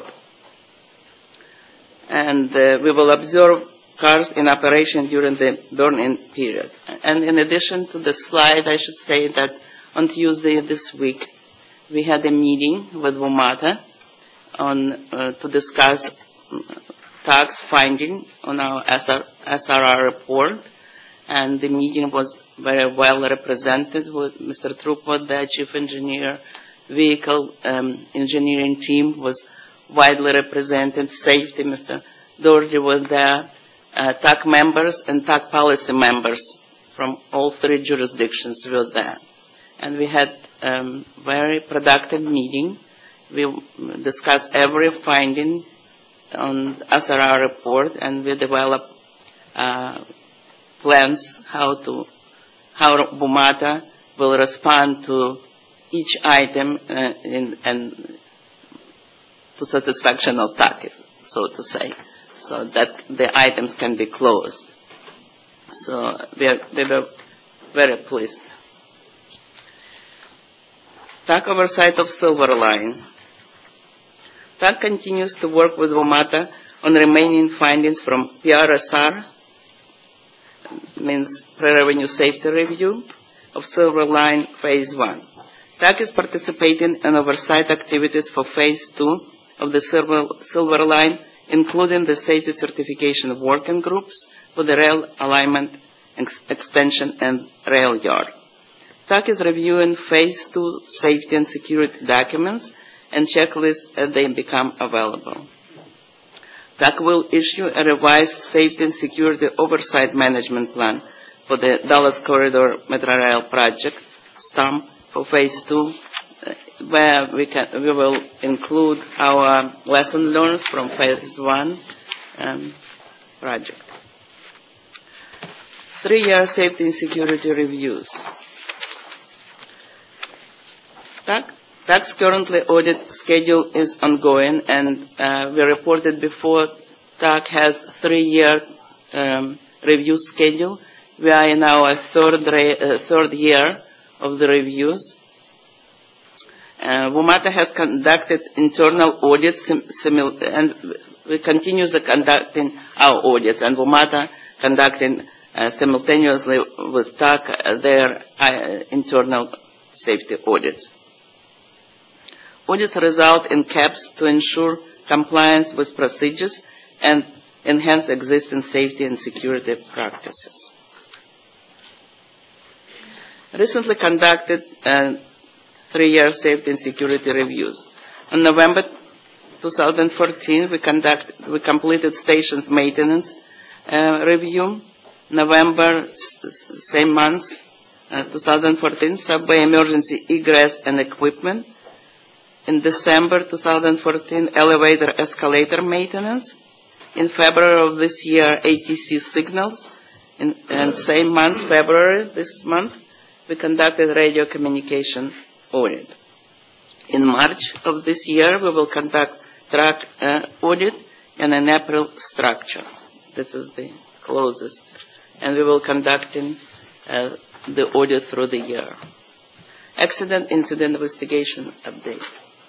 And uh, we will observe cars in operation during the burn-in period. And in addition to the slide, I should say that on Tuesday this week, we had a meeting with WMATA on, uh, to discuss T A C's finding on our S R R report. And the meeting was very well represented with Mister Trupot, the chief engineer. Vehicle um, engineering team was widely represented. Safety, Mister Doherty was there. Uh, T A C members and T A C policy members from all three jurisdictions were there. And we had a um, very productive meeting. We discussed every finding on the S R R report, and we developed uh, plans how to, how WMATA will respond to each item uh, in, and to satisfaction of T A C, so to say, so that the items can be closed. So we, are, we were very pleased. T A C oversight of Silver Line. T A C continues to work with WMATA on remaining findings from P R S R, means pre-revenue safety review, of Silver Line Phase one. T A C is participating in oversight activities for Phase two of the Silver, Silver Line, including the safety certification working groups for the rail alignment ex extension and rail yard. T A C is reviewing Phase two safety and security documents and checklists as they become available. T A C will issue a revised safety and security oversight management plan for the Dallas Corridor Metro Rail project, STAMP, for Phase two, where we, can, we will include our lesson learned from Phase one um, project. Three-year safety and security reviews. T A C T A C's currently audit schedule is ongoing, and uh, we reported before T A C has three-year um, review schedule. We are in our third, uh, third year of the reviews. Uh, WMATA has conducted internal audits, sim simul and we continue the conducting our audits, and WMATA conducting uh, simultaneously with T A C their uh, internal safety audits. Audits result in caps to ensure compliance with procedures and enhance existing safety and security practices. Recently conducted uh, three-year safety and security reviews. In November two thousand fourteen, we, conduct, we completed stations maintenance uh, review. November, same month, uh, two thousand fourteen, subway emergency egress and equipment. In December two thousand fourteen, elevator escalator maintenance. In February of this year, A T C signals. In, and same month, February, this month, we conducted radio communication audit. In March of this year, we will conduct track uh, audit, and in April, structure. This is the closest. And we will conduct in, uh, the audit through the year. Accident incident investigation update.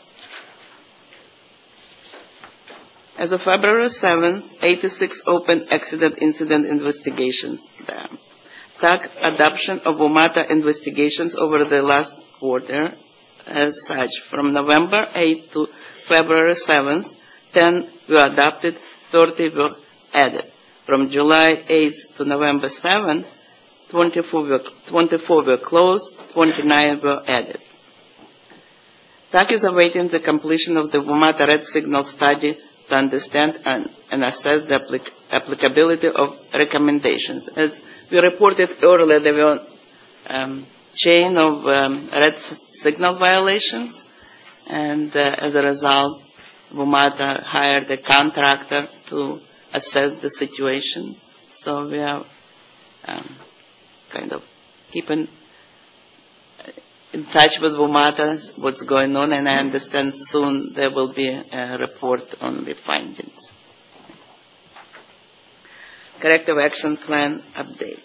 As of February seventh, eighty-six open accident incident investigations there. T A C adoption of WMATA investigations over the last quarter as such. From November eighth to February seventh, ten were adopted, thirty were added. From July eighth to November seventh, twenty-four were, twenty-four were closed, twenty-nine were added. T A C is awaiting the completion of the WMATA red signal study to understand and, and assess the applic applicability of recommendations. As we reported earlier, there were um, chain of um, red signal violations, and uh, as a result, WMATA hired a contractor to assess the situation. So we are um, kind of keeping in touch with WMATA, what's going on, and I understand soon there will be a report on the findings. Corrective action plan update.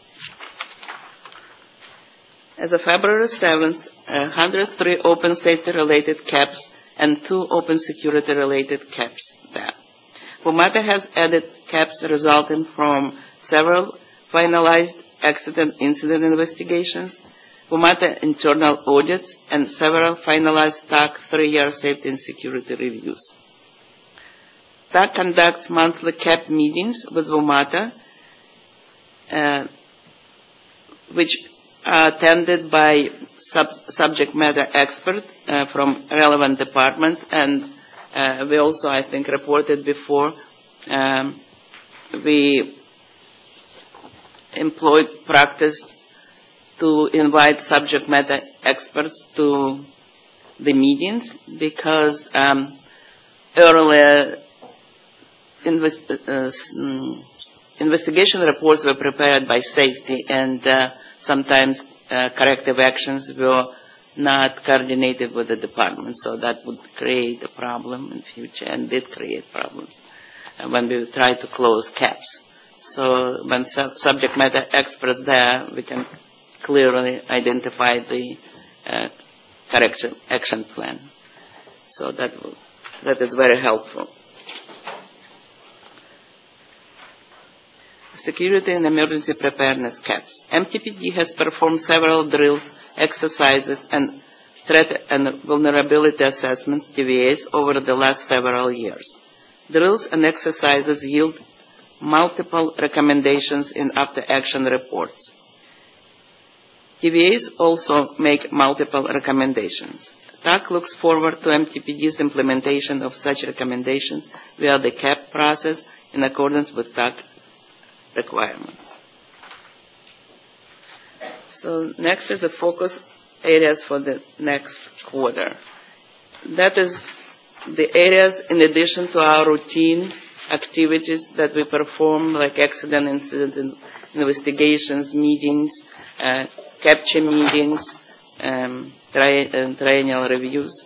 As of February seventh, one hundred three open safety-related C A Ps and two open security-related C A Ps there. WMATA has added C A Ps resulting from several finalized accident incident investigations, WMATA internal audits, and several finalized T A C three-year safety and security reviews. T A C conducts monthly C A P meetings with WMATA, uh, which are attended by sub subject matter experts uh, from relevant departments, and uh, we also, I think, reported before, um, we employed practice to invite subject matter experts to the meetings, because um, earlier invest uh, um, investigation reports were prepared by safety, and uh, sometimes uh, corrective actions were not coordinated with the department, so that would create a problem in future, and did create problems uh, when we tried to close C A Ps. So when sub subject matter expert there, we can clearly identify the uh, correction action plan. So that will, that is very helpful. Security and emergency preparedness C A Ps. M T P D has performed several drills, exercises, and threat and vulnerability assessments, T V As, over the last several years. Drills and exercises yield multiple recommendations in after-action reports. T V As also make multiple recommendations. T A C looks forward to M T P D's implementation of such recommendations via the C A P process in accordance with T A C requirements. So next is the focus areas for the next quarter. That is the areas in addition to our routine activities that we perform, like accident incident investigations, meetings, uh, capture meetings, um, tri uh, triennial reviews.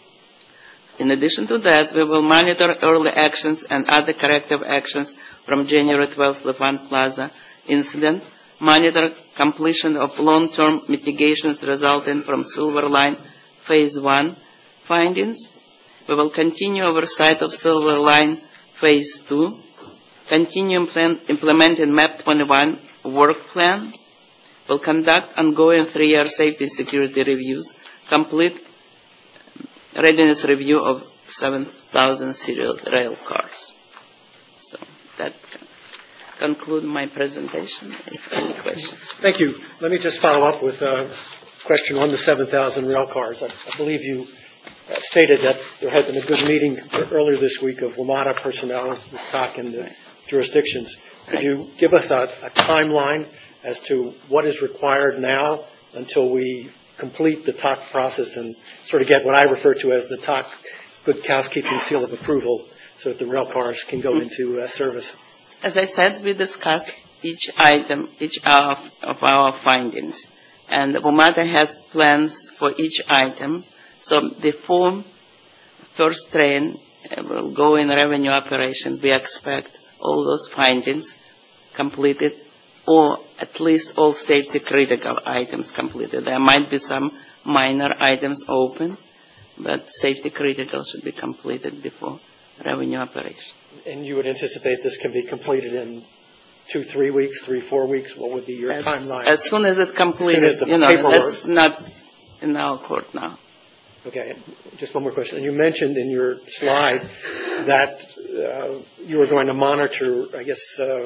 In addition to that, we will monitor early actions and other corrective actions from January twelfth Lafayette Plaza incident, monitor completion of long-term mitigations resulting from Silver Line Phase one findings. We will continue oversight of Silver Line Phase two, continue implement, implementing MAP twenty-one work plan, will conduct ongoing three-year safety and security reviews, complete readiness review of seven thousand serial rail cars. So that concludes my presentation. If any questions? Thank you. Let me just follow up with a question on the seven thousand rail cars. I, I believe you uh, stated that there had been a good meeting earlier this week of WMATA personnel with T A C and the right. jurisdictions. Could right. you give us a, a timeline as to what is required now until we complete the T A C process and sort of get what I refer to as the T A C good housekeeping seal of approval so that the rail cars can go into uh, service? As I said, we discussed each item, each of, of our findings. And WMATA has plans for each item. So before first train will go in revenue operation, we expect all those findings completed, or at least all safety critical items completed. There might be some minor items open, but safety critical should be completed before revenue operation. And you would anticipate this can be completed in two, three weeks, three, four weeks? What would be your as, timeline? As soon as it completed, as as you know, paperwork. That's not in our court now. Okay, just one more question. You mentioned in your slide that uh, you were going to monitor, I guess, uh,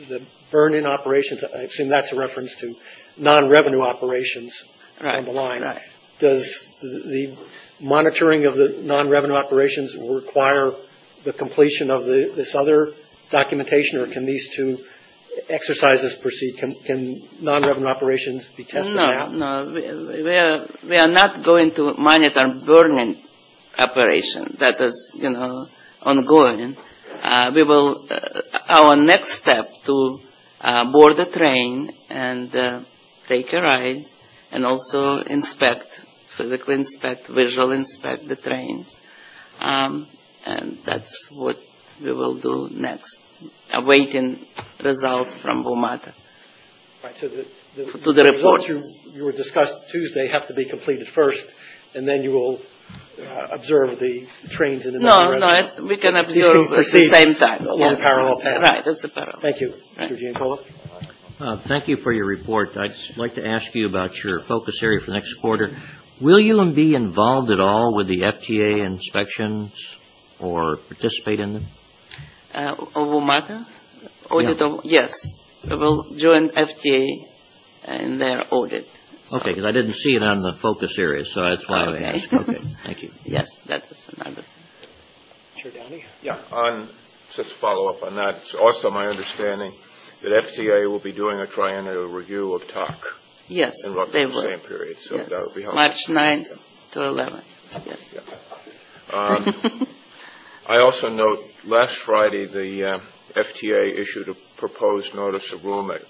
the burn-in operations, I assume that's a reference to non-revenue operations Right, on the line. right. Does the, the monitoring of the non-revenue operations require the completion of the, this other documentation, or can these two exercises proceed? Can, can non-revenue operations be tested No, now? no, we, we are we are not going to monitor burning operation. That is, you know, ongoing. Uh, we will. Uh, our next step to uh, board the train and uh, take a ride, and also inspect, physically inspect, visual inspect the trains, um, and that's what we will do next. Awaiting results from WMATA. Right, so the, the, To the results report. you, you were discussed Tuesday have to be completed first, and then you will uh, observe the trains in the No, no, non-revenue. it, we can These observe at the proceed same time. along parallel paths. Right, it's a parallel. Thank you, Mister Giancola. Uh, Thank you for your report. I'd like to ask you about your focus area for next quarter. Will you be involved at all with the F T A inspections or participate in them? Uh, WMATA? Audit Yeah. of, yes, we will join F T A in their audit. So, Okay, because I didn't see it on the focus area, so that's why I Okay. asked. Okay, thank you. Yes, that is another. Chair Downey. Yeah, on, just to follow up on that, it's also my understanding that F T A will be doing a triennial review of T O C Yes, in they roughly the will. same period, so Yes. that would be helpful. March ninth to eleventh, yes. Yeah. Um, I also note, last Friday, the uh, F T A issued a proposed notice of rulemaking,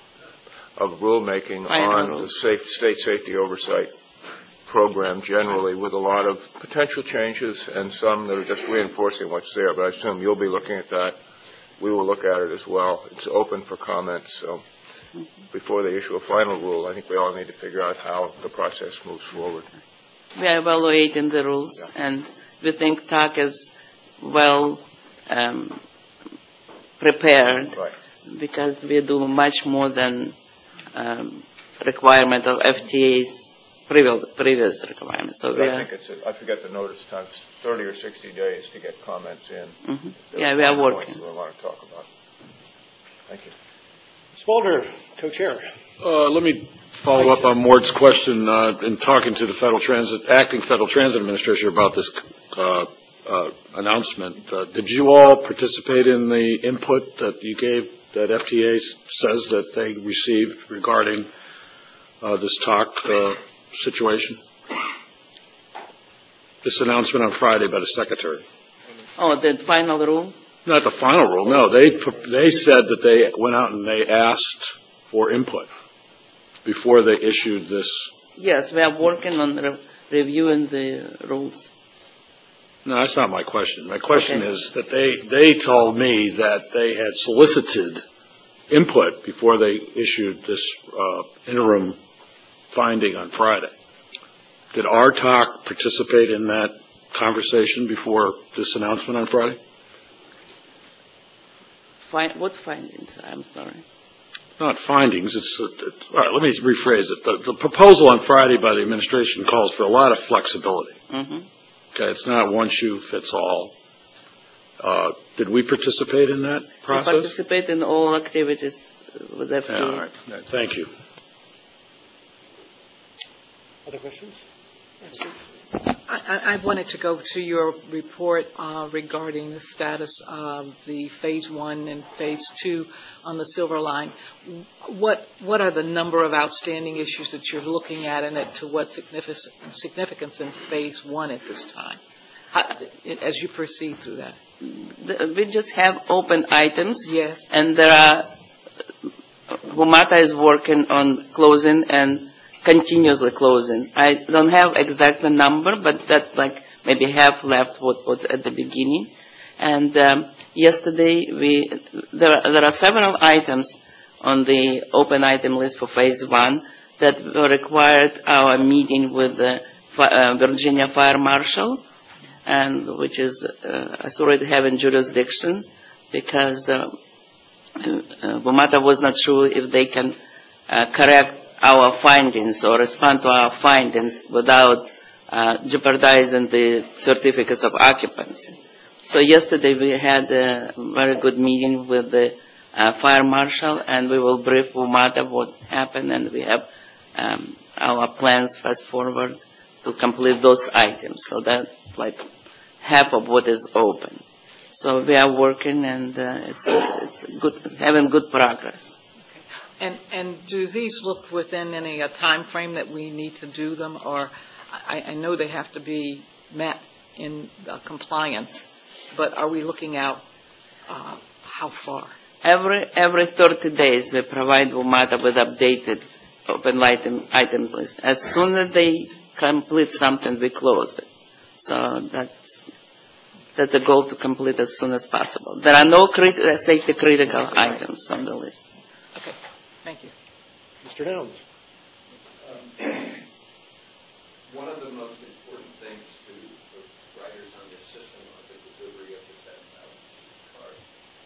of rulemaking Final on rule. the safe, state safety oversight program generally, with a lot of potential changes and some that are just reinforcing what's there. But I assume you'll be looking at that. We will look at it as well. It's open for comments, so before they issue a final rule, I think we all need to figure out how the process moves forward. We are evaluating the rules, and we think T A C is well um, prepared, Right. because we do much more than um, requirement of F T A's previous, previous requirements. So But we I are, think it's, I forget the notice time, it's thirty or sixty days to get comments in. Mhm. There Yeah, are we are fine points working. that we want to talk about. Thank you. Spalder, co-chair. Uh, let me follow up on Mord's question, uh, in talking to the Federal Transit, acting Federal Transit Administrator about this, uh, uh, announcement. Uh, did you all participate in the input that you gave, that F T A says that they received regarding, uh, this talk, uh, situation? This announcement on Friday by the Secretary. oh, the final rules? Not the final rule, no. They, they said that they went out and they asked for input before they issued this. Yes, we are working on re- reviewing the rules. No, that's not my question. My question Okay. is that they, they told me that they had solicited input before they issued this uh, interim finding on Friday. Did R T O C participate in that conversation before this announcement on Friday? Fi- what findings? I'm sorry. Not findings, it's, uh, it- all right, let me rephrase it. The, the proposal on Friday by the administration calls for a lot of flexibility. hmm Okay, it's not one shoe fits all. Uh, did we participate in that We process? participate in all activities with F T A. Yeah, all right. Thank you. Other questions? I, I I wanted to go to your report uh, regarding the status of the Phase One and Phase Two on the Silver Line. What what are the number of outstanding issues that you're looking at, and to what significance significance in Phase One at this time, How- as you proceed through that? The- We just have open items. Yes. And there are, WMATA is working on closing and continuously closing. I don't have exact number, but that's like maybe half left what was at the beginning. And um, yesterday, we there, are- there are several items on the open item list for Phase One that required our meeting with the Fi- uh, Virginia Fire Marshal, and which is uh, authority having jurisdiction, because uh, uh, WMATA was not sure if they can uh, correct our findings or respond to our findings without uh, jeopardizing the certificates of occupancy. So yesterday we had a very good meeting with the uh, fire marshal, and we will brief WMATA what happened, and we have um, our plans fast forward to complete those items. So that's like half of what is open. So we are working, and uh, it's uh, it's good, having good progress. And, and do these look within any uh, time frame that we need to do them, or I, I know they have to be met in uh, compliance, but are we looking out uh, how far? Every every thirty days, we provide WMATA with updated open item items list. As soon as they complete something, we close it. So that's that's the goal, to complete as soon as possible. There are no crit uh, safety critical items on the list. Okay, thank you. Mister Downs. Um, one of the most important things to the writers on this system are the delivery of the seven thousand card.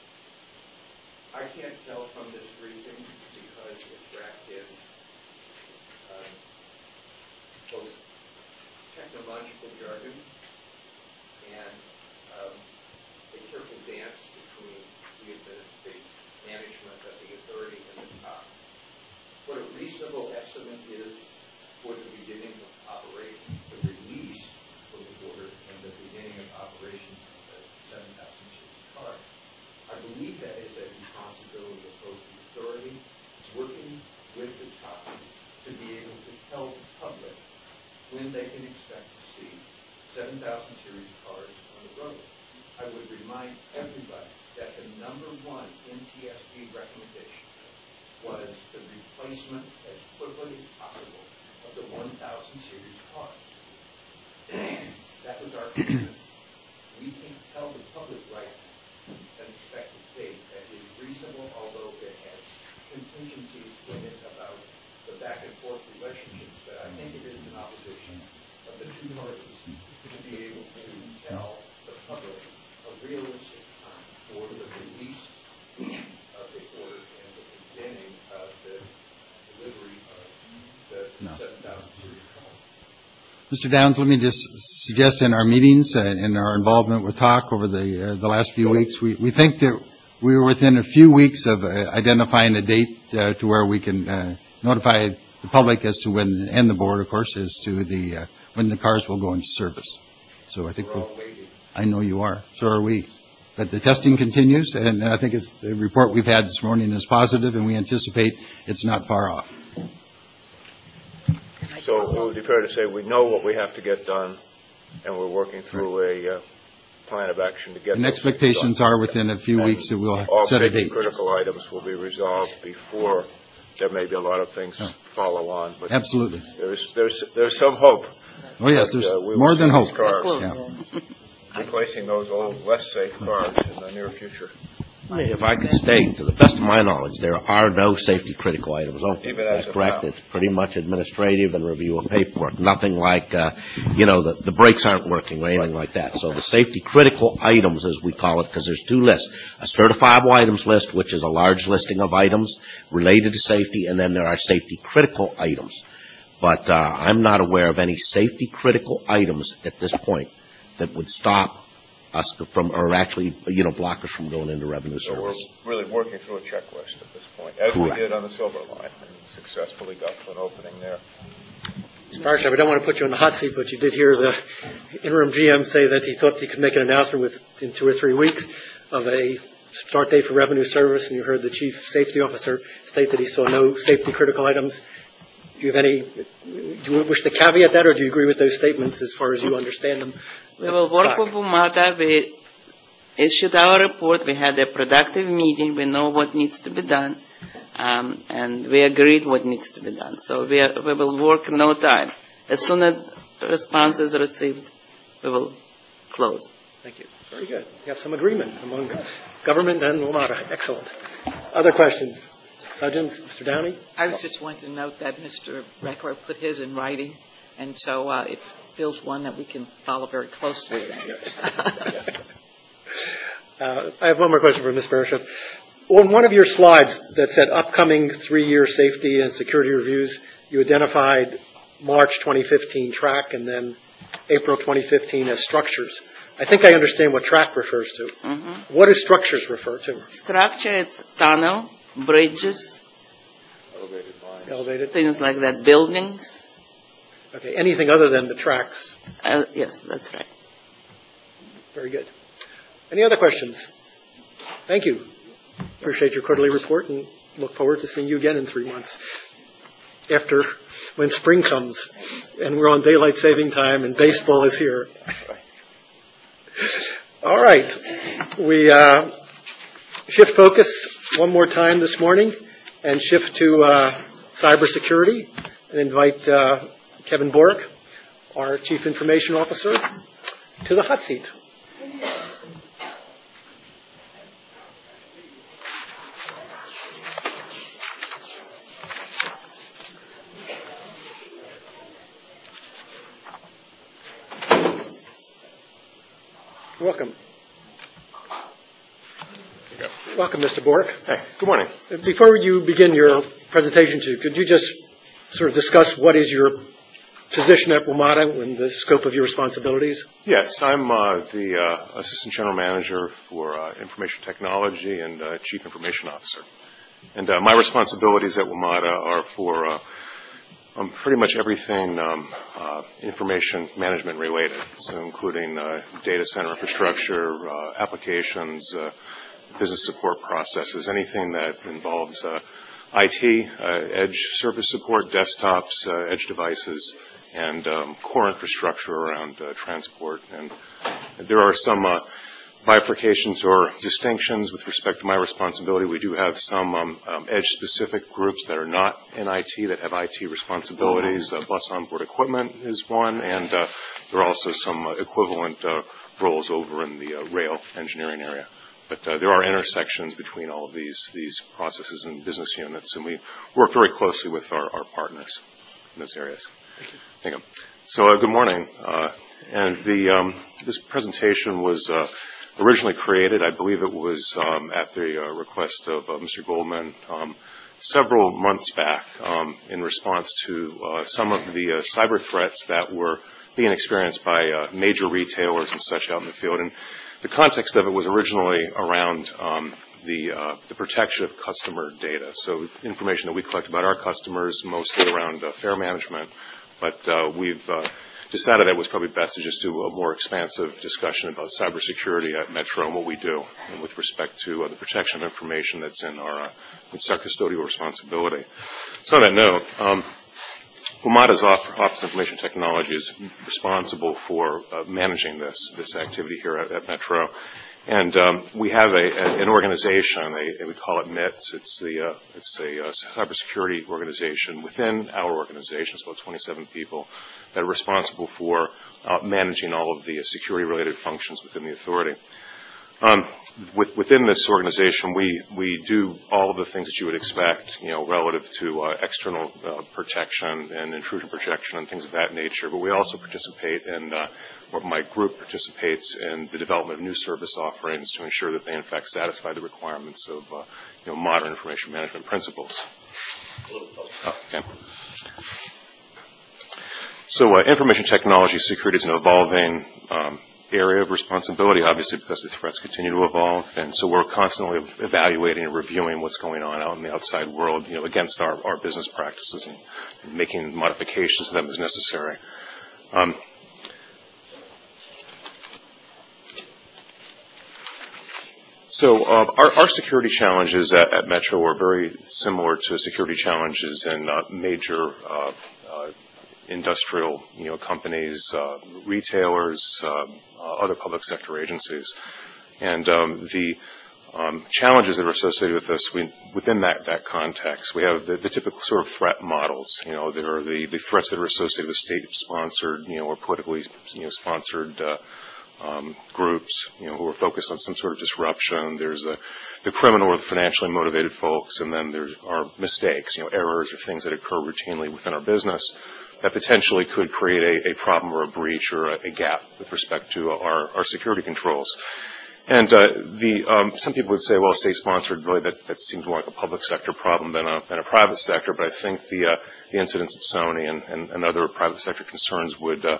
I can't tell from this briefing because it's wrapped in uh, both technological jargon and um, a careful dance between the, the management of the authority and the top. What a reasonable estimate is for the beginning of operation, the release from the border, and the beginning of operation of the seven thousand series cars. I believe that is a responsibility of both the authority working with the top to be able to tell the public when they can expect to see seven thousand series cars on the road. I would remind everybody that the number one N T S B recommendation was the replacement as quickly as possible of the one thousand series cars. That was our commitment. We can tell the public right now an expected date that is reasonable, although it has contingencies in it about the back and forth relationships. But I think it is an obligation of the two parties to be able to tell the public a realistic time for the release of the order and the beginning of the delivery of the No. seven thousand series car. Mister Downs, let me just suggest in our meetings and in our involvement with Talk over the uh, the last few weeks, we, we think that we were within a few weeks of uh, identifying a date uh, to where we can uh, notify the public as to when, and the board, of course, as to the uh, when the cars will go into service. So I think we'll, I know you are. So are we. But the testing continues, and I think it's, the report we've had this morning is positive, and we anticipate it's not far off. So it would be fair to say we know what we have to get done, and we're working through a uh, plan of action to get And those expectations done. are within a few And weeks that we'll all set a safety date. critical items will be resolved before there may be a lot of things Oh. follow on. But Absolutely. there's there's there's some hope. Oh, yes, that, there's uh, we will more see than these hope. Cars Yeah. replacing those old, less safe cars in the near future. If I could state, to the best of my knowledge, there are no safety critical items open. Even Is as that of correct? now. It's pretty much administrative and review of paperwork. Nothing like, uh, you know, the, the brakes aren't working or anything like that. So the safety critical items, as we call it, because there's two lists. A certifiable items list, which is a large listing of items related to safety, and then there are safety critical items. But uh, I'm not aware of any safety critical items at this point that would stop us from, or actually, you know, block us from going into revenue So we're service. really working through a checklist at this point, as we Correct. did on the Silver Line, and successfully got to an opening there. Mister Barshaw, I don't want to put you on the hot seat, but you did hear the interim G M say that he thought he could make an announcement within two or three weeks of a start date for revenue service, and you heard the chief safety officer state that he saw no safety critical items. Do you have any, do you wish to caveat that, or do you agree with those statements as far as you understand them? We will work with WMATA. We issued our report. We had a productive meeting. We know what needs to be done, um, and we agreed what needs to be done. So we, are, we will work no time. As soon as the response is received, we will close. Thank you. Very good. You have some agreement among government and WMATA. Excellent. Other questions? Sergeant, Mister Downey? I was just wanting to note that Mister Reckler put his in writing, and so uh, it feels one that we can follow very closely. uh, I have one more question for Miz Barshaw. On one of your slides that said upcoming three-year safety and security reviews, you identified March twenty fifteen track and then April twenty fifteen as structures. I think I understand what track refers to. Mm-hmm. What does structures refer to? Structure, it's tunnel, bridges, Elevated lines. Elevated? things like that, buildings. Okay, anything other than the tracks. Uh, yes, that's right. Very good. Any other questions? Thank you. Appreciate your quarterly report and look forward to seeing you again in three months. After, when spring comes and we're on daylight saving time and baseball is here. All right. We uh, shift focus one more time this morning and shift to uh, cybersecurity and invite uh, Kevin Borek, our Chief Information Officer, to the hot seat. Welcome. Welcome, Mister Borek. Hey, good morning. Before you begin your presentation, could you just sort of discuss what is your position at WMATA and the scope of your responsibilities? Yes, I'm uh, the uh, Assistant General Manager for uh, Information Technology and uh, Chief Information Officer. And uh, my responsibilities at WMATA are for uh, um, pretty much everything um, uh, information management related, so including uh, data center infrastructure, uh, applications, uh, business support processes, anything that involves uh, I T, uh, edge service support, desktops, uh, edge devices, and um, core infrastructure around uh, transport. And there are some uh, bifurcations or distinctions with respect to my responsibility. We do have some um, um, edge-specific groups that are not in I T that have I T responsibilities. Uh, bus onboard equipment is one, and uh, there are also some uh, equivalent uh, roles over in the uh, rail engineering area. But uh, there are intersections between all of these these processes and business units, and we work very closely with our, our partners in those areas. Thank you. Thank you. So, uh, good morning. Uh, and the um, this presentation was uh, originally created, I believe it was um, at the uh, request of uh, Mister Goldman, um, several months back um, in response to uh, some of the uh, cyber threats that were being experienced by uh, major retailers and such out in the field. And the context of it was originally around um, the uh, the protection of customer data, so information that we collect about our customers, mostly around uh, fare management. But uh, we've uh, decided that it was probably best to just do a more expansive discussion about cybersecurity at Metro and what we do, and with respect to uh, the protection of information that's in our uh, it's our custodial responsibility. So on that note, um, WMATA's Office of Information Technology is responsible for uh, managing this this activity here at, at Metro, and um, we have a, a, an organization. A, we call it M I T S. It's the uh, it's a uh, cybersecurity organization within our organization. It's about twenty-seven people that are responsible for uh, managing all of the uh, security-related functions within the authority. Um, with, within this organization, we, we do all of the things that you would expect, you know, relative to uh, external uh, protection and intrusion protection and things of that nature. But we also participate in, uh, or my group participates in the development of new service offerings to ensure that they, in fact, satisfy the requirements of, uh, you know, modern information management principles. Oh, okay. So uh, information technology security is an evolving um, area of responsibility, obviously, because the threats continue to evolve, and so we're constantly evaluating and reviewing what's going on out in the outside world, you know, against our, our business practices and, and making modifications to them as necessary. Um, so uh, our, our security challenges at, at Metro are very similar to security challenges in uh, major uh, uh, industrial, you know, companies, uh, retailers, uh, uh, other public sector agencies. And um, the um, challenges that are associated with this, we, within that, that context, we have the, the typical sort of threat models. You know, there are the, the threats that are associated with state-sponsored, you know, or politically, you know, sponsored uh, um, groups, you know, who are focused on some sort of disruption. There's a, the criminal or the financially motivated folks, and then there are mistakes, you know, errors or things that occur routinely within our business that potentially could create a, a problem or a breach or a, a gap with respect to our, our security controls. And uh, the um, some people would say, well, state-sponsored, really, that, that seems more like a public sector problem than a, than a private sector. But I think the, uh, the incidents at Sony and, and, and other private sector concerns would uh,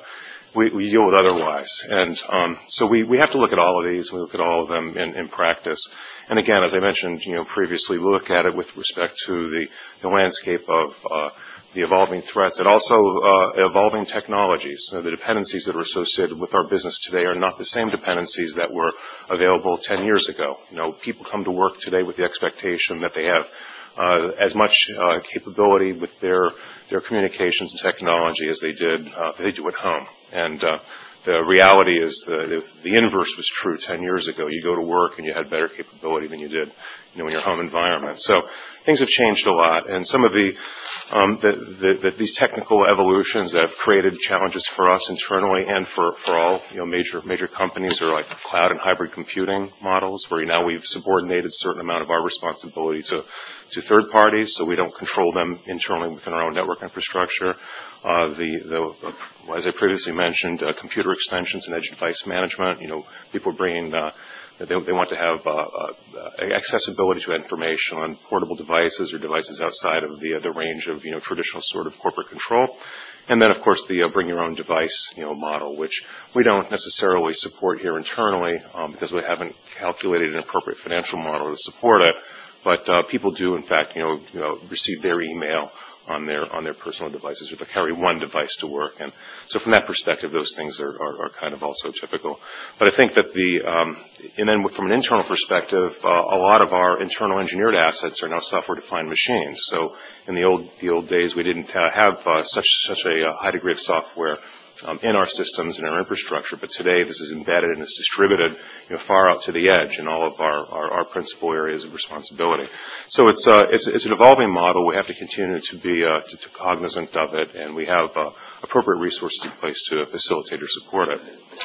we, we deal with otherwise. And um, so we, we have to look at all of these. We look at all of them in, in practice. And again, as I mentioned, you know, previously, we look at it with respect to the, the landscape of uh, the evolving threats and also uh, evolving technologies. So the dependencies that are associated with our business today are not the same dependencies that were available ten years ago. You know, people come to work today with the expectation that they have uh, as much uh, capability with their their communications and technology as they did uh, they do at home. And uh, the reality is the, the inverse was true ten years ago. You go to work and you had better capability than you did, you know, in your home environment. So things have changed a lot, and some of the, um, the, the, the these technical evolutions that have created challenges for us internally and for, for all, you know, major major companies are like cloud and hybrid computing models, where now we've subordinated a certain amount of our responsibility to to third parties, so we don't control them internally within our own network infrastructure. Uh, the, the, as I previously mentioned, uh, computer extensions and edge device management. You know, people are bringing, uh, they, they want to have uh, uh, accessibility to information on portable devices or devices outside of the, uh, the range of, you know, traditional sort of corporate control. And then, of course, the uh, bring your own device, you know, model, which we don't necessarily support here internally um, because we haven't calculated an appropriate financial model to support it. But uh, people do, in fact, you know, you know, receive their email on their on their personal devices, or they carry one device to work. And so from that perspective, those things are, are, are kind of also typical. But I think that the, um, and then from an internal perspective, uh, a lot of our internal engineered assets are now software-defined machines. So in the old the old days, we didn't uh, have uh, such such a high degree of software Um, in our systems and our infrastructure, but today this is embedded and is distributed, you know, far out to the edge in all of our, our, our principal areas of responsibility. So it's, uh, it's it's an evolving model. We have to continue to be uh, to, to cognizant of it, and we have uh, appropriate resources in place to facilitate or support it.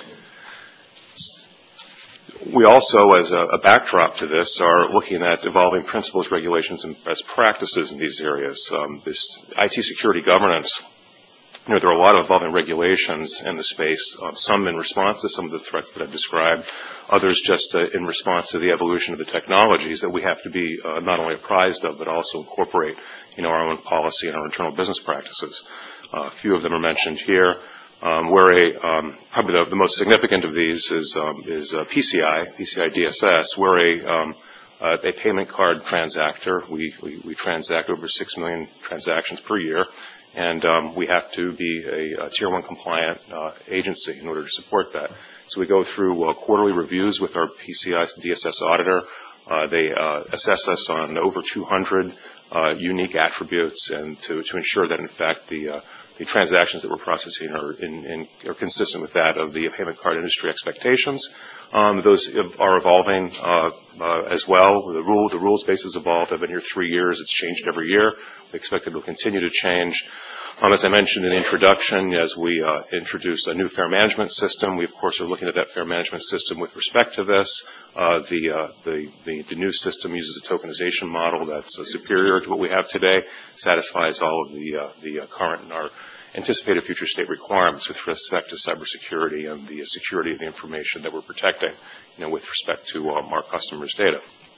We also, as a, a backdrop to this, are looking at evolving principles, regulations, and best practices in these areas. Um, this I T security governance. You know, there are a lot of evolving regulations in the space, uh, some in response to some of the threats that I've described, others just uh, in response to the evolution of the technologies that we have to be uh, not only apprised of, but also incorporate, you know, our own policy and our internal business practices. Uh, a few of them are mentioned here. Um, where a, um, probably the, the most significant of these is, um, is uh, P C I, P C I D S S, where a, um, uh, a payment card transactor, we, we, we transact over six million transactions per year. And um, we have to be a, a Tier one compliant uh, agency in order to support that. So we go through uh, quarterly reviews with our P C I D S S auditor. Uh, they uh, assess us on over two hundred uh, unique attributes, and to, to ensure that, in fact, the, uh, the transactions that we're processing are, in, in, are consistent with that of the payment card industry expectations. Um, those are evolving uh, uh, as well. The rule, the rules base has evolved. I've been here three years. It's changed every year. We expect it will continue to change. Um, as I mentioned in the introduction, as we uh, introduce a new fair management system, we of course are looking at that fair management system with respect to this. Uh, the, uh, the, the, the new system uses a tokenization model that's uh, superior to what we have today, satisfies all of the, uh, the uh, current and our anticipated future state requirements with respect to cybersecurity and the security of the information that we're protecting, you know, with respect to um, our customers' data.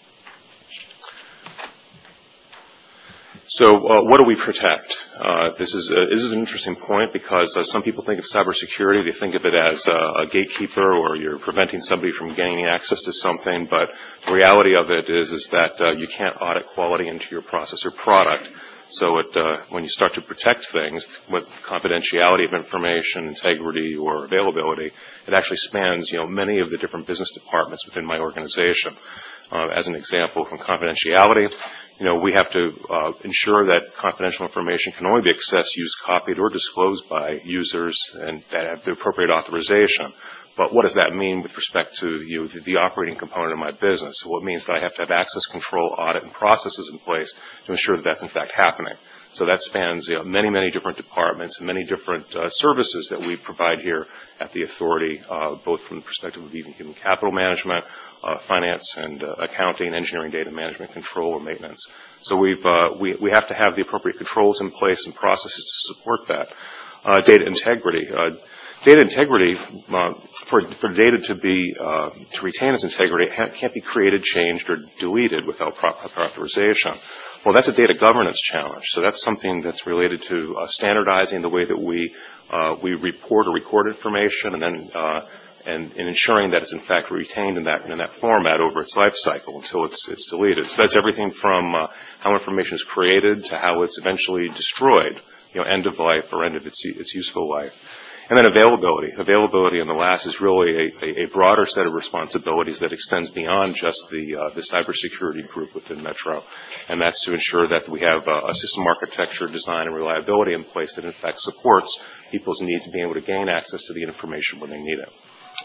So uh, what do we protect? Uh, this is a, this is an interesting point because uh, some people think of cybersecurity, they think of it as a, a gatekeeper, or you're preventing somebody from gaining access to something. But the reality of it is is that uh, you can't audit quality into your process or product. So it, uh, when you start to protect things with confidentiality of information, integrity, or availability, it actually spans, you know, many of the different business departments within my organization. Uh, as an example, from confidentiality, you know, we have to uh, ensure that confidential information can only be accessed, used, copied, or disclosed by users and that have the appropriate authorization. But what does that mean with respect to, you know, the, the operating component of my business? Well, it means that I have to have access control, audit, and processes in place to ensure that that's in fact happening. So that spans, you know, many, many different departments and many different uh, services that we provide here at the authority, uh, both from the perspective of even human capital management, uh, finance and uh, accounting, engineering, data management, control, or maintenance. So we've uh, we we have to have the appropriate controls in place and processes to support that. Uh, data integrity. Uh, data integrity, uh, for, for data to be, uh, to retain its integrity, it can't be created, changed, or deleted without proper authorization. Well, that's a data governance challenge. So that's something that's related to uh, standardizing the way that we, uh, we report or record information, and then, uh, and, and ensuring that it's in fact retained in that, in that format over its life cycle until it's, it's deleted. So that's everything from uh, how information is created to how it's eventually destroyed, you know, end of life or end of its, its useful life. And then availability. Availability in the last is really a, a, a broader set of responsibilities that extends beyond just the, uh, the cybersecurity group within Metro. And that's to ensure that we have uh, a system architecture, design, and reliability in place that in fact supports people's need to be able to gain access to the information when they need it.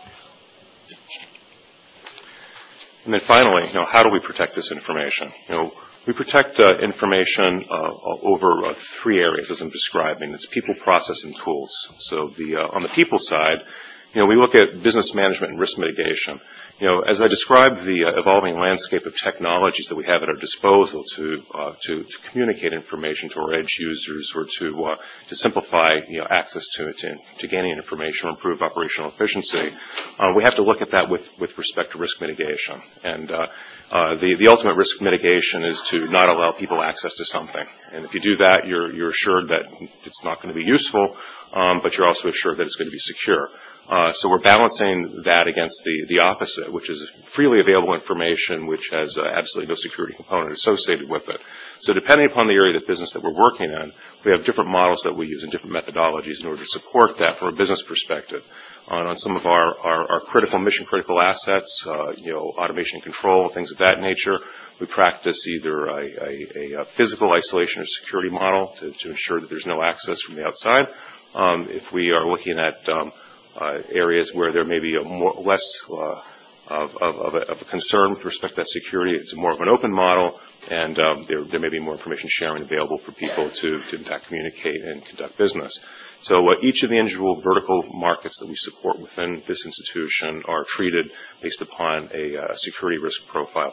And then finally, you know, how do we protect this information? You know, we protect uh, information uh, over uh, three areas, as I'm describing. It's people, process, and tools. So the uh, on the people side, you know, we look at business management and risk mitigation. You know, as I described the uh, evolving landscape of technologies that we have at our disposal to uh, to, to communicate information to our edge users or to uh, to simplify, you know, access to, to to gaining information or improve operational efficiency, uh, we have to look at that with with respect to risk mitigation. And uh, uh, the the ultimate risk mitigation is to not allow people access to something. And if you do that, you're you're assured that it's not going to be useful, um, but you're also assured that it's going to be secure. Uh, so we're balancing that against the, the opposite, which is freely available information which has uh, absolutely no security component associated with it. So depending upon the area of the business that we're working in, we have different models that we use and different methodologies in order to support that from a business perspective. On, on some of our, our, our critical, mission-critical assets, uh, you know, automation and control, things of that nature, we practice either a, a, a physical isolation or security model to, to ensure that there's no access from the outside. Um, if we are looking at um, Uh, areas where there may be a more, less uh, of, of, of, a, of a concern with respect to that security, it's more of an open model, and um, there, there may be more information sharing available for people to, to in fact, communicate and conduct business. So uh, each of the individual vertical markets that we support within this institution are treated based upon a uh, security risk profile.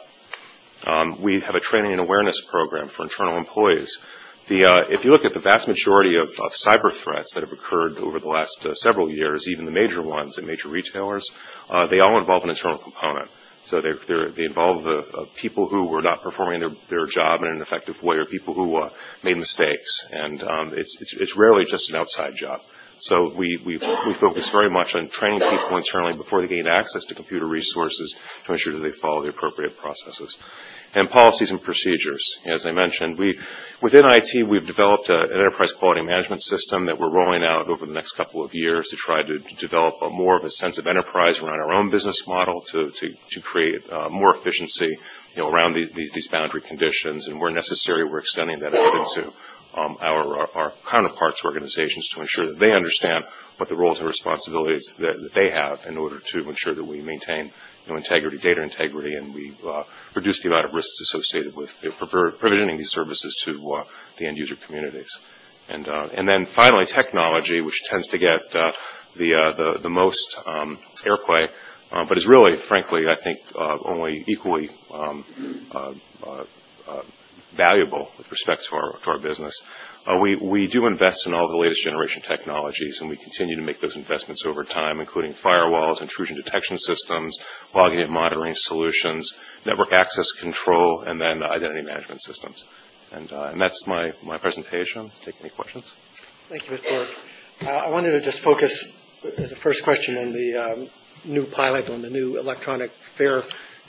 Um, we have a training and awareness program for internal employees. The, uh, if you look at the vast majority of, of cyber threats that have occurred over the last uh, several years, even the major ones at major retailers, uh, they all involve an internal component. So they're, they're, they involve the, uh, people who were not performing their, their job in an effective way, or people who uh, made mistakes. And um, it's, it's, it's rarely just an outside job. So we, we, we focus very much on training people internally before they gain access to computer resources to ensure that they follow the appropriate processes. And policies and procedures. As I mentioned, we, within I T, we've developed a, an enterprise quality management system that we're rolling out over the next couple of years to try to, to develop a more of a sense of enterprise around our own business model to, to, to create uh, more efficiency, you know, around these, these, these boundary conditions. And where necessary, we're extending that out into um, our, our, our counterparts organizations to ensure that they understand what the roles and responsibilities that, that they have in order to ensure that we maintain, you know, integrity, data integrity, and we uh, reduce the amount of risks associated with the provisioning these services to uh, the end user communities. And uh, and then finally, technology, which tends to get uh, the, uh, the the most um, airplay, uh, but is really, frankly, I think, uh, only equally um, uh, uh, uh, valuable with respect to our to our business. Uh, we, we do invest in all the latest generation technologies, and we continue to make those investments over time, including firewalls, intrusion detection systems, logging and monitoring solutions, network access control, and then uh, identity management systems. And, uh, and that's my, my presentation. Take any questions? Thank you, Mister Borg. Uh, I wanted to just focus as a first question on the um, new pilot, on the new electronic fare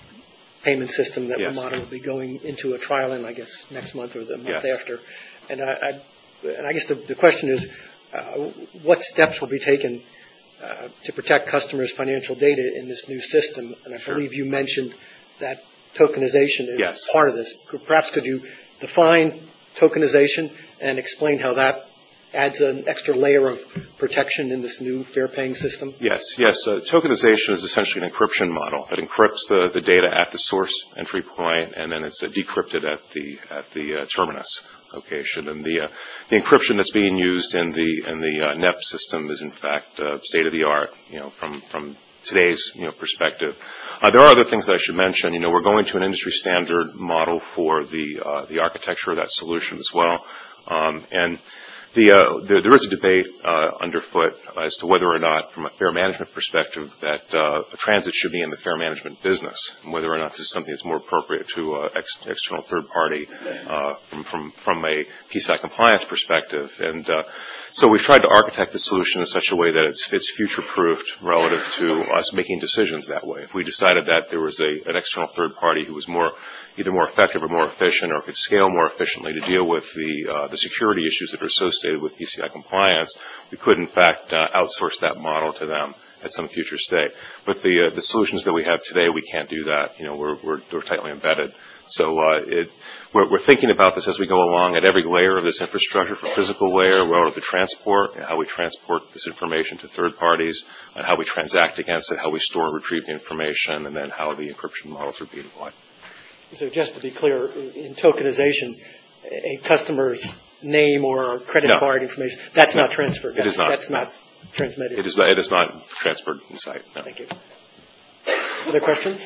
payment system that Yes. Ramada will be going into a trial in, I guess, next month or the month Yes. after. And I, I, and I guess the, the question is, uh, what steps will be taken uh, to protect customers' financial data in this new system? And I Sure. believe you mentioned that tokenization is Yes. part of this. Perhaps could you define tokenization and explain how that adds an extra layer of protection in this new fare-paying system? Yes, yes. Uh, tokenization is essentially an encryption model that encrypts the, the data at the source entry point, and then it's uh, decrypted at the at the uh, terminus location. And the uh, the encryption that's being used in the in the uh, N E P system is in fact uh, state of the art. You know, from from today's you know perspective. Uh, there are other things that I should mention. You know, we're going to an industry standard model for the uh, the architecture of that solution as well. Um, and the, uh, there, there is a debate uh, underfoot as to whether or not, from a fair management perspective, that uh, transit should be in the fair management business, and whether or not this is something that's more appropriate to uh, ex- external third party uh, from, from, from a P C I compliance perspective. And uh, so we've tried to architect the solution in such a way that it's, it's future-proofed relative to us making decisions that way. If we decided that there was a, an external third party who was more either more effective or more efficient or could scale more efficiently to deal with the uh, the security issues that are associated with P C I compliance, we could, in fact, uh, outsource that model to them at some future state. But the uh, the solutions that we have today, we can't do that. You know, we're we're, we're tightly embedded. So uh, it, we're, we're thinking about this as we go along at every layer of this infrastructure, from physical layer, relative to transport, and how we transport this information to third parties, and how we transact against it, how we store and retrieve the information, and then how the encryption models are being applied. So just to be clear, in tokenization, a customer's name or credit No. card information, that's No. not transferred. It That's, is not. That's not transmitted. It is not, it is not transferred inside. No. Thank you. Other questions?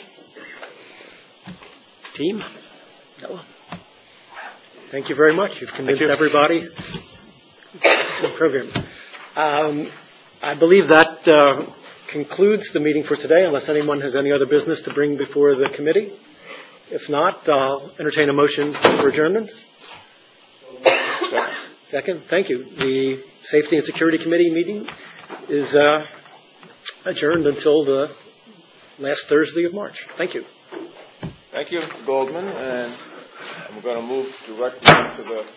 Team? No. Thank you very much. You've convinced you. everybody in the program. Um, I believe that uh, concludes the meeting for today, unless anyone has any other business to bring before the committee. If not, I'll entertain a motion for adjournment. Second, thank you. The Safety and Security Committee meeting is uh, adjourned until the last Thursday of March. Thank you. Thank you, Mister Goldman, and I'm going to move directly to the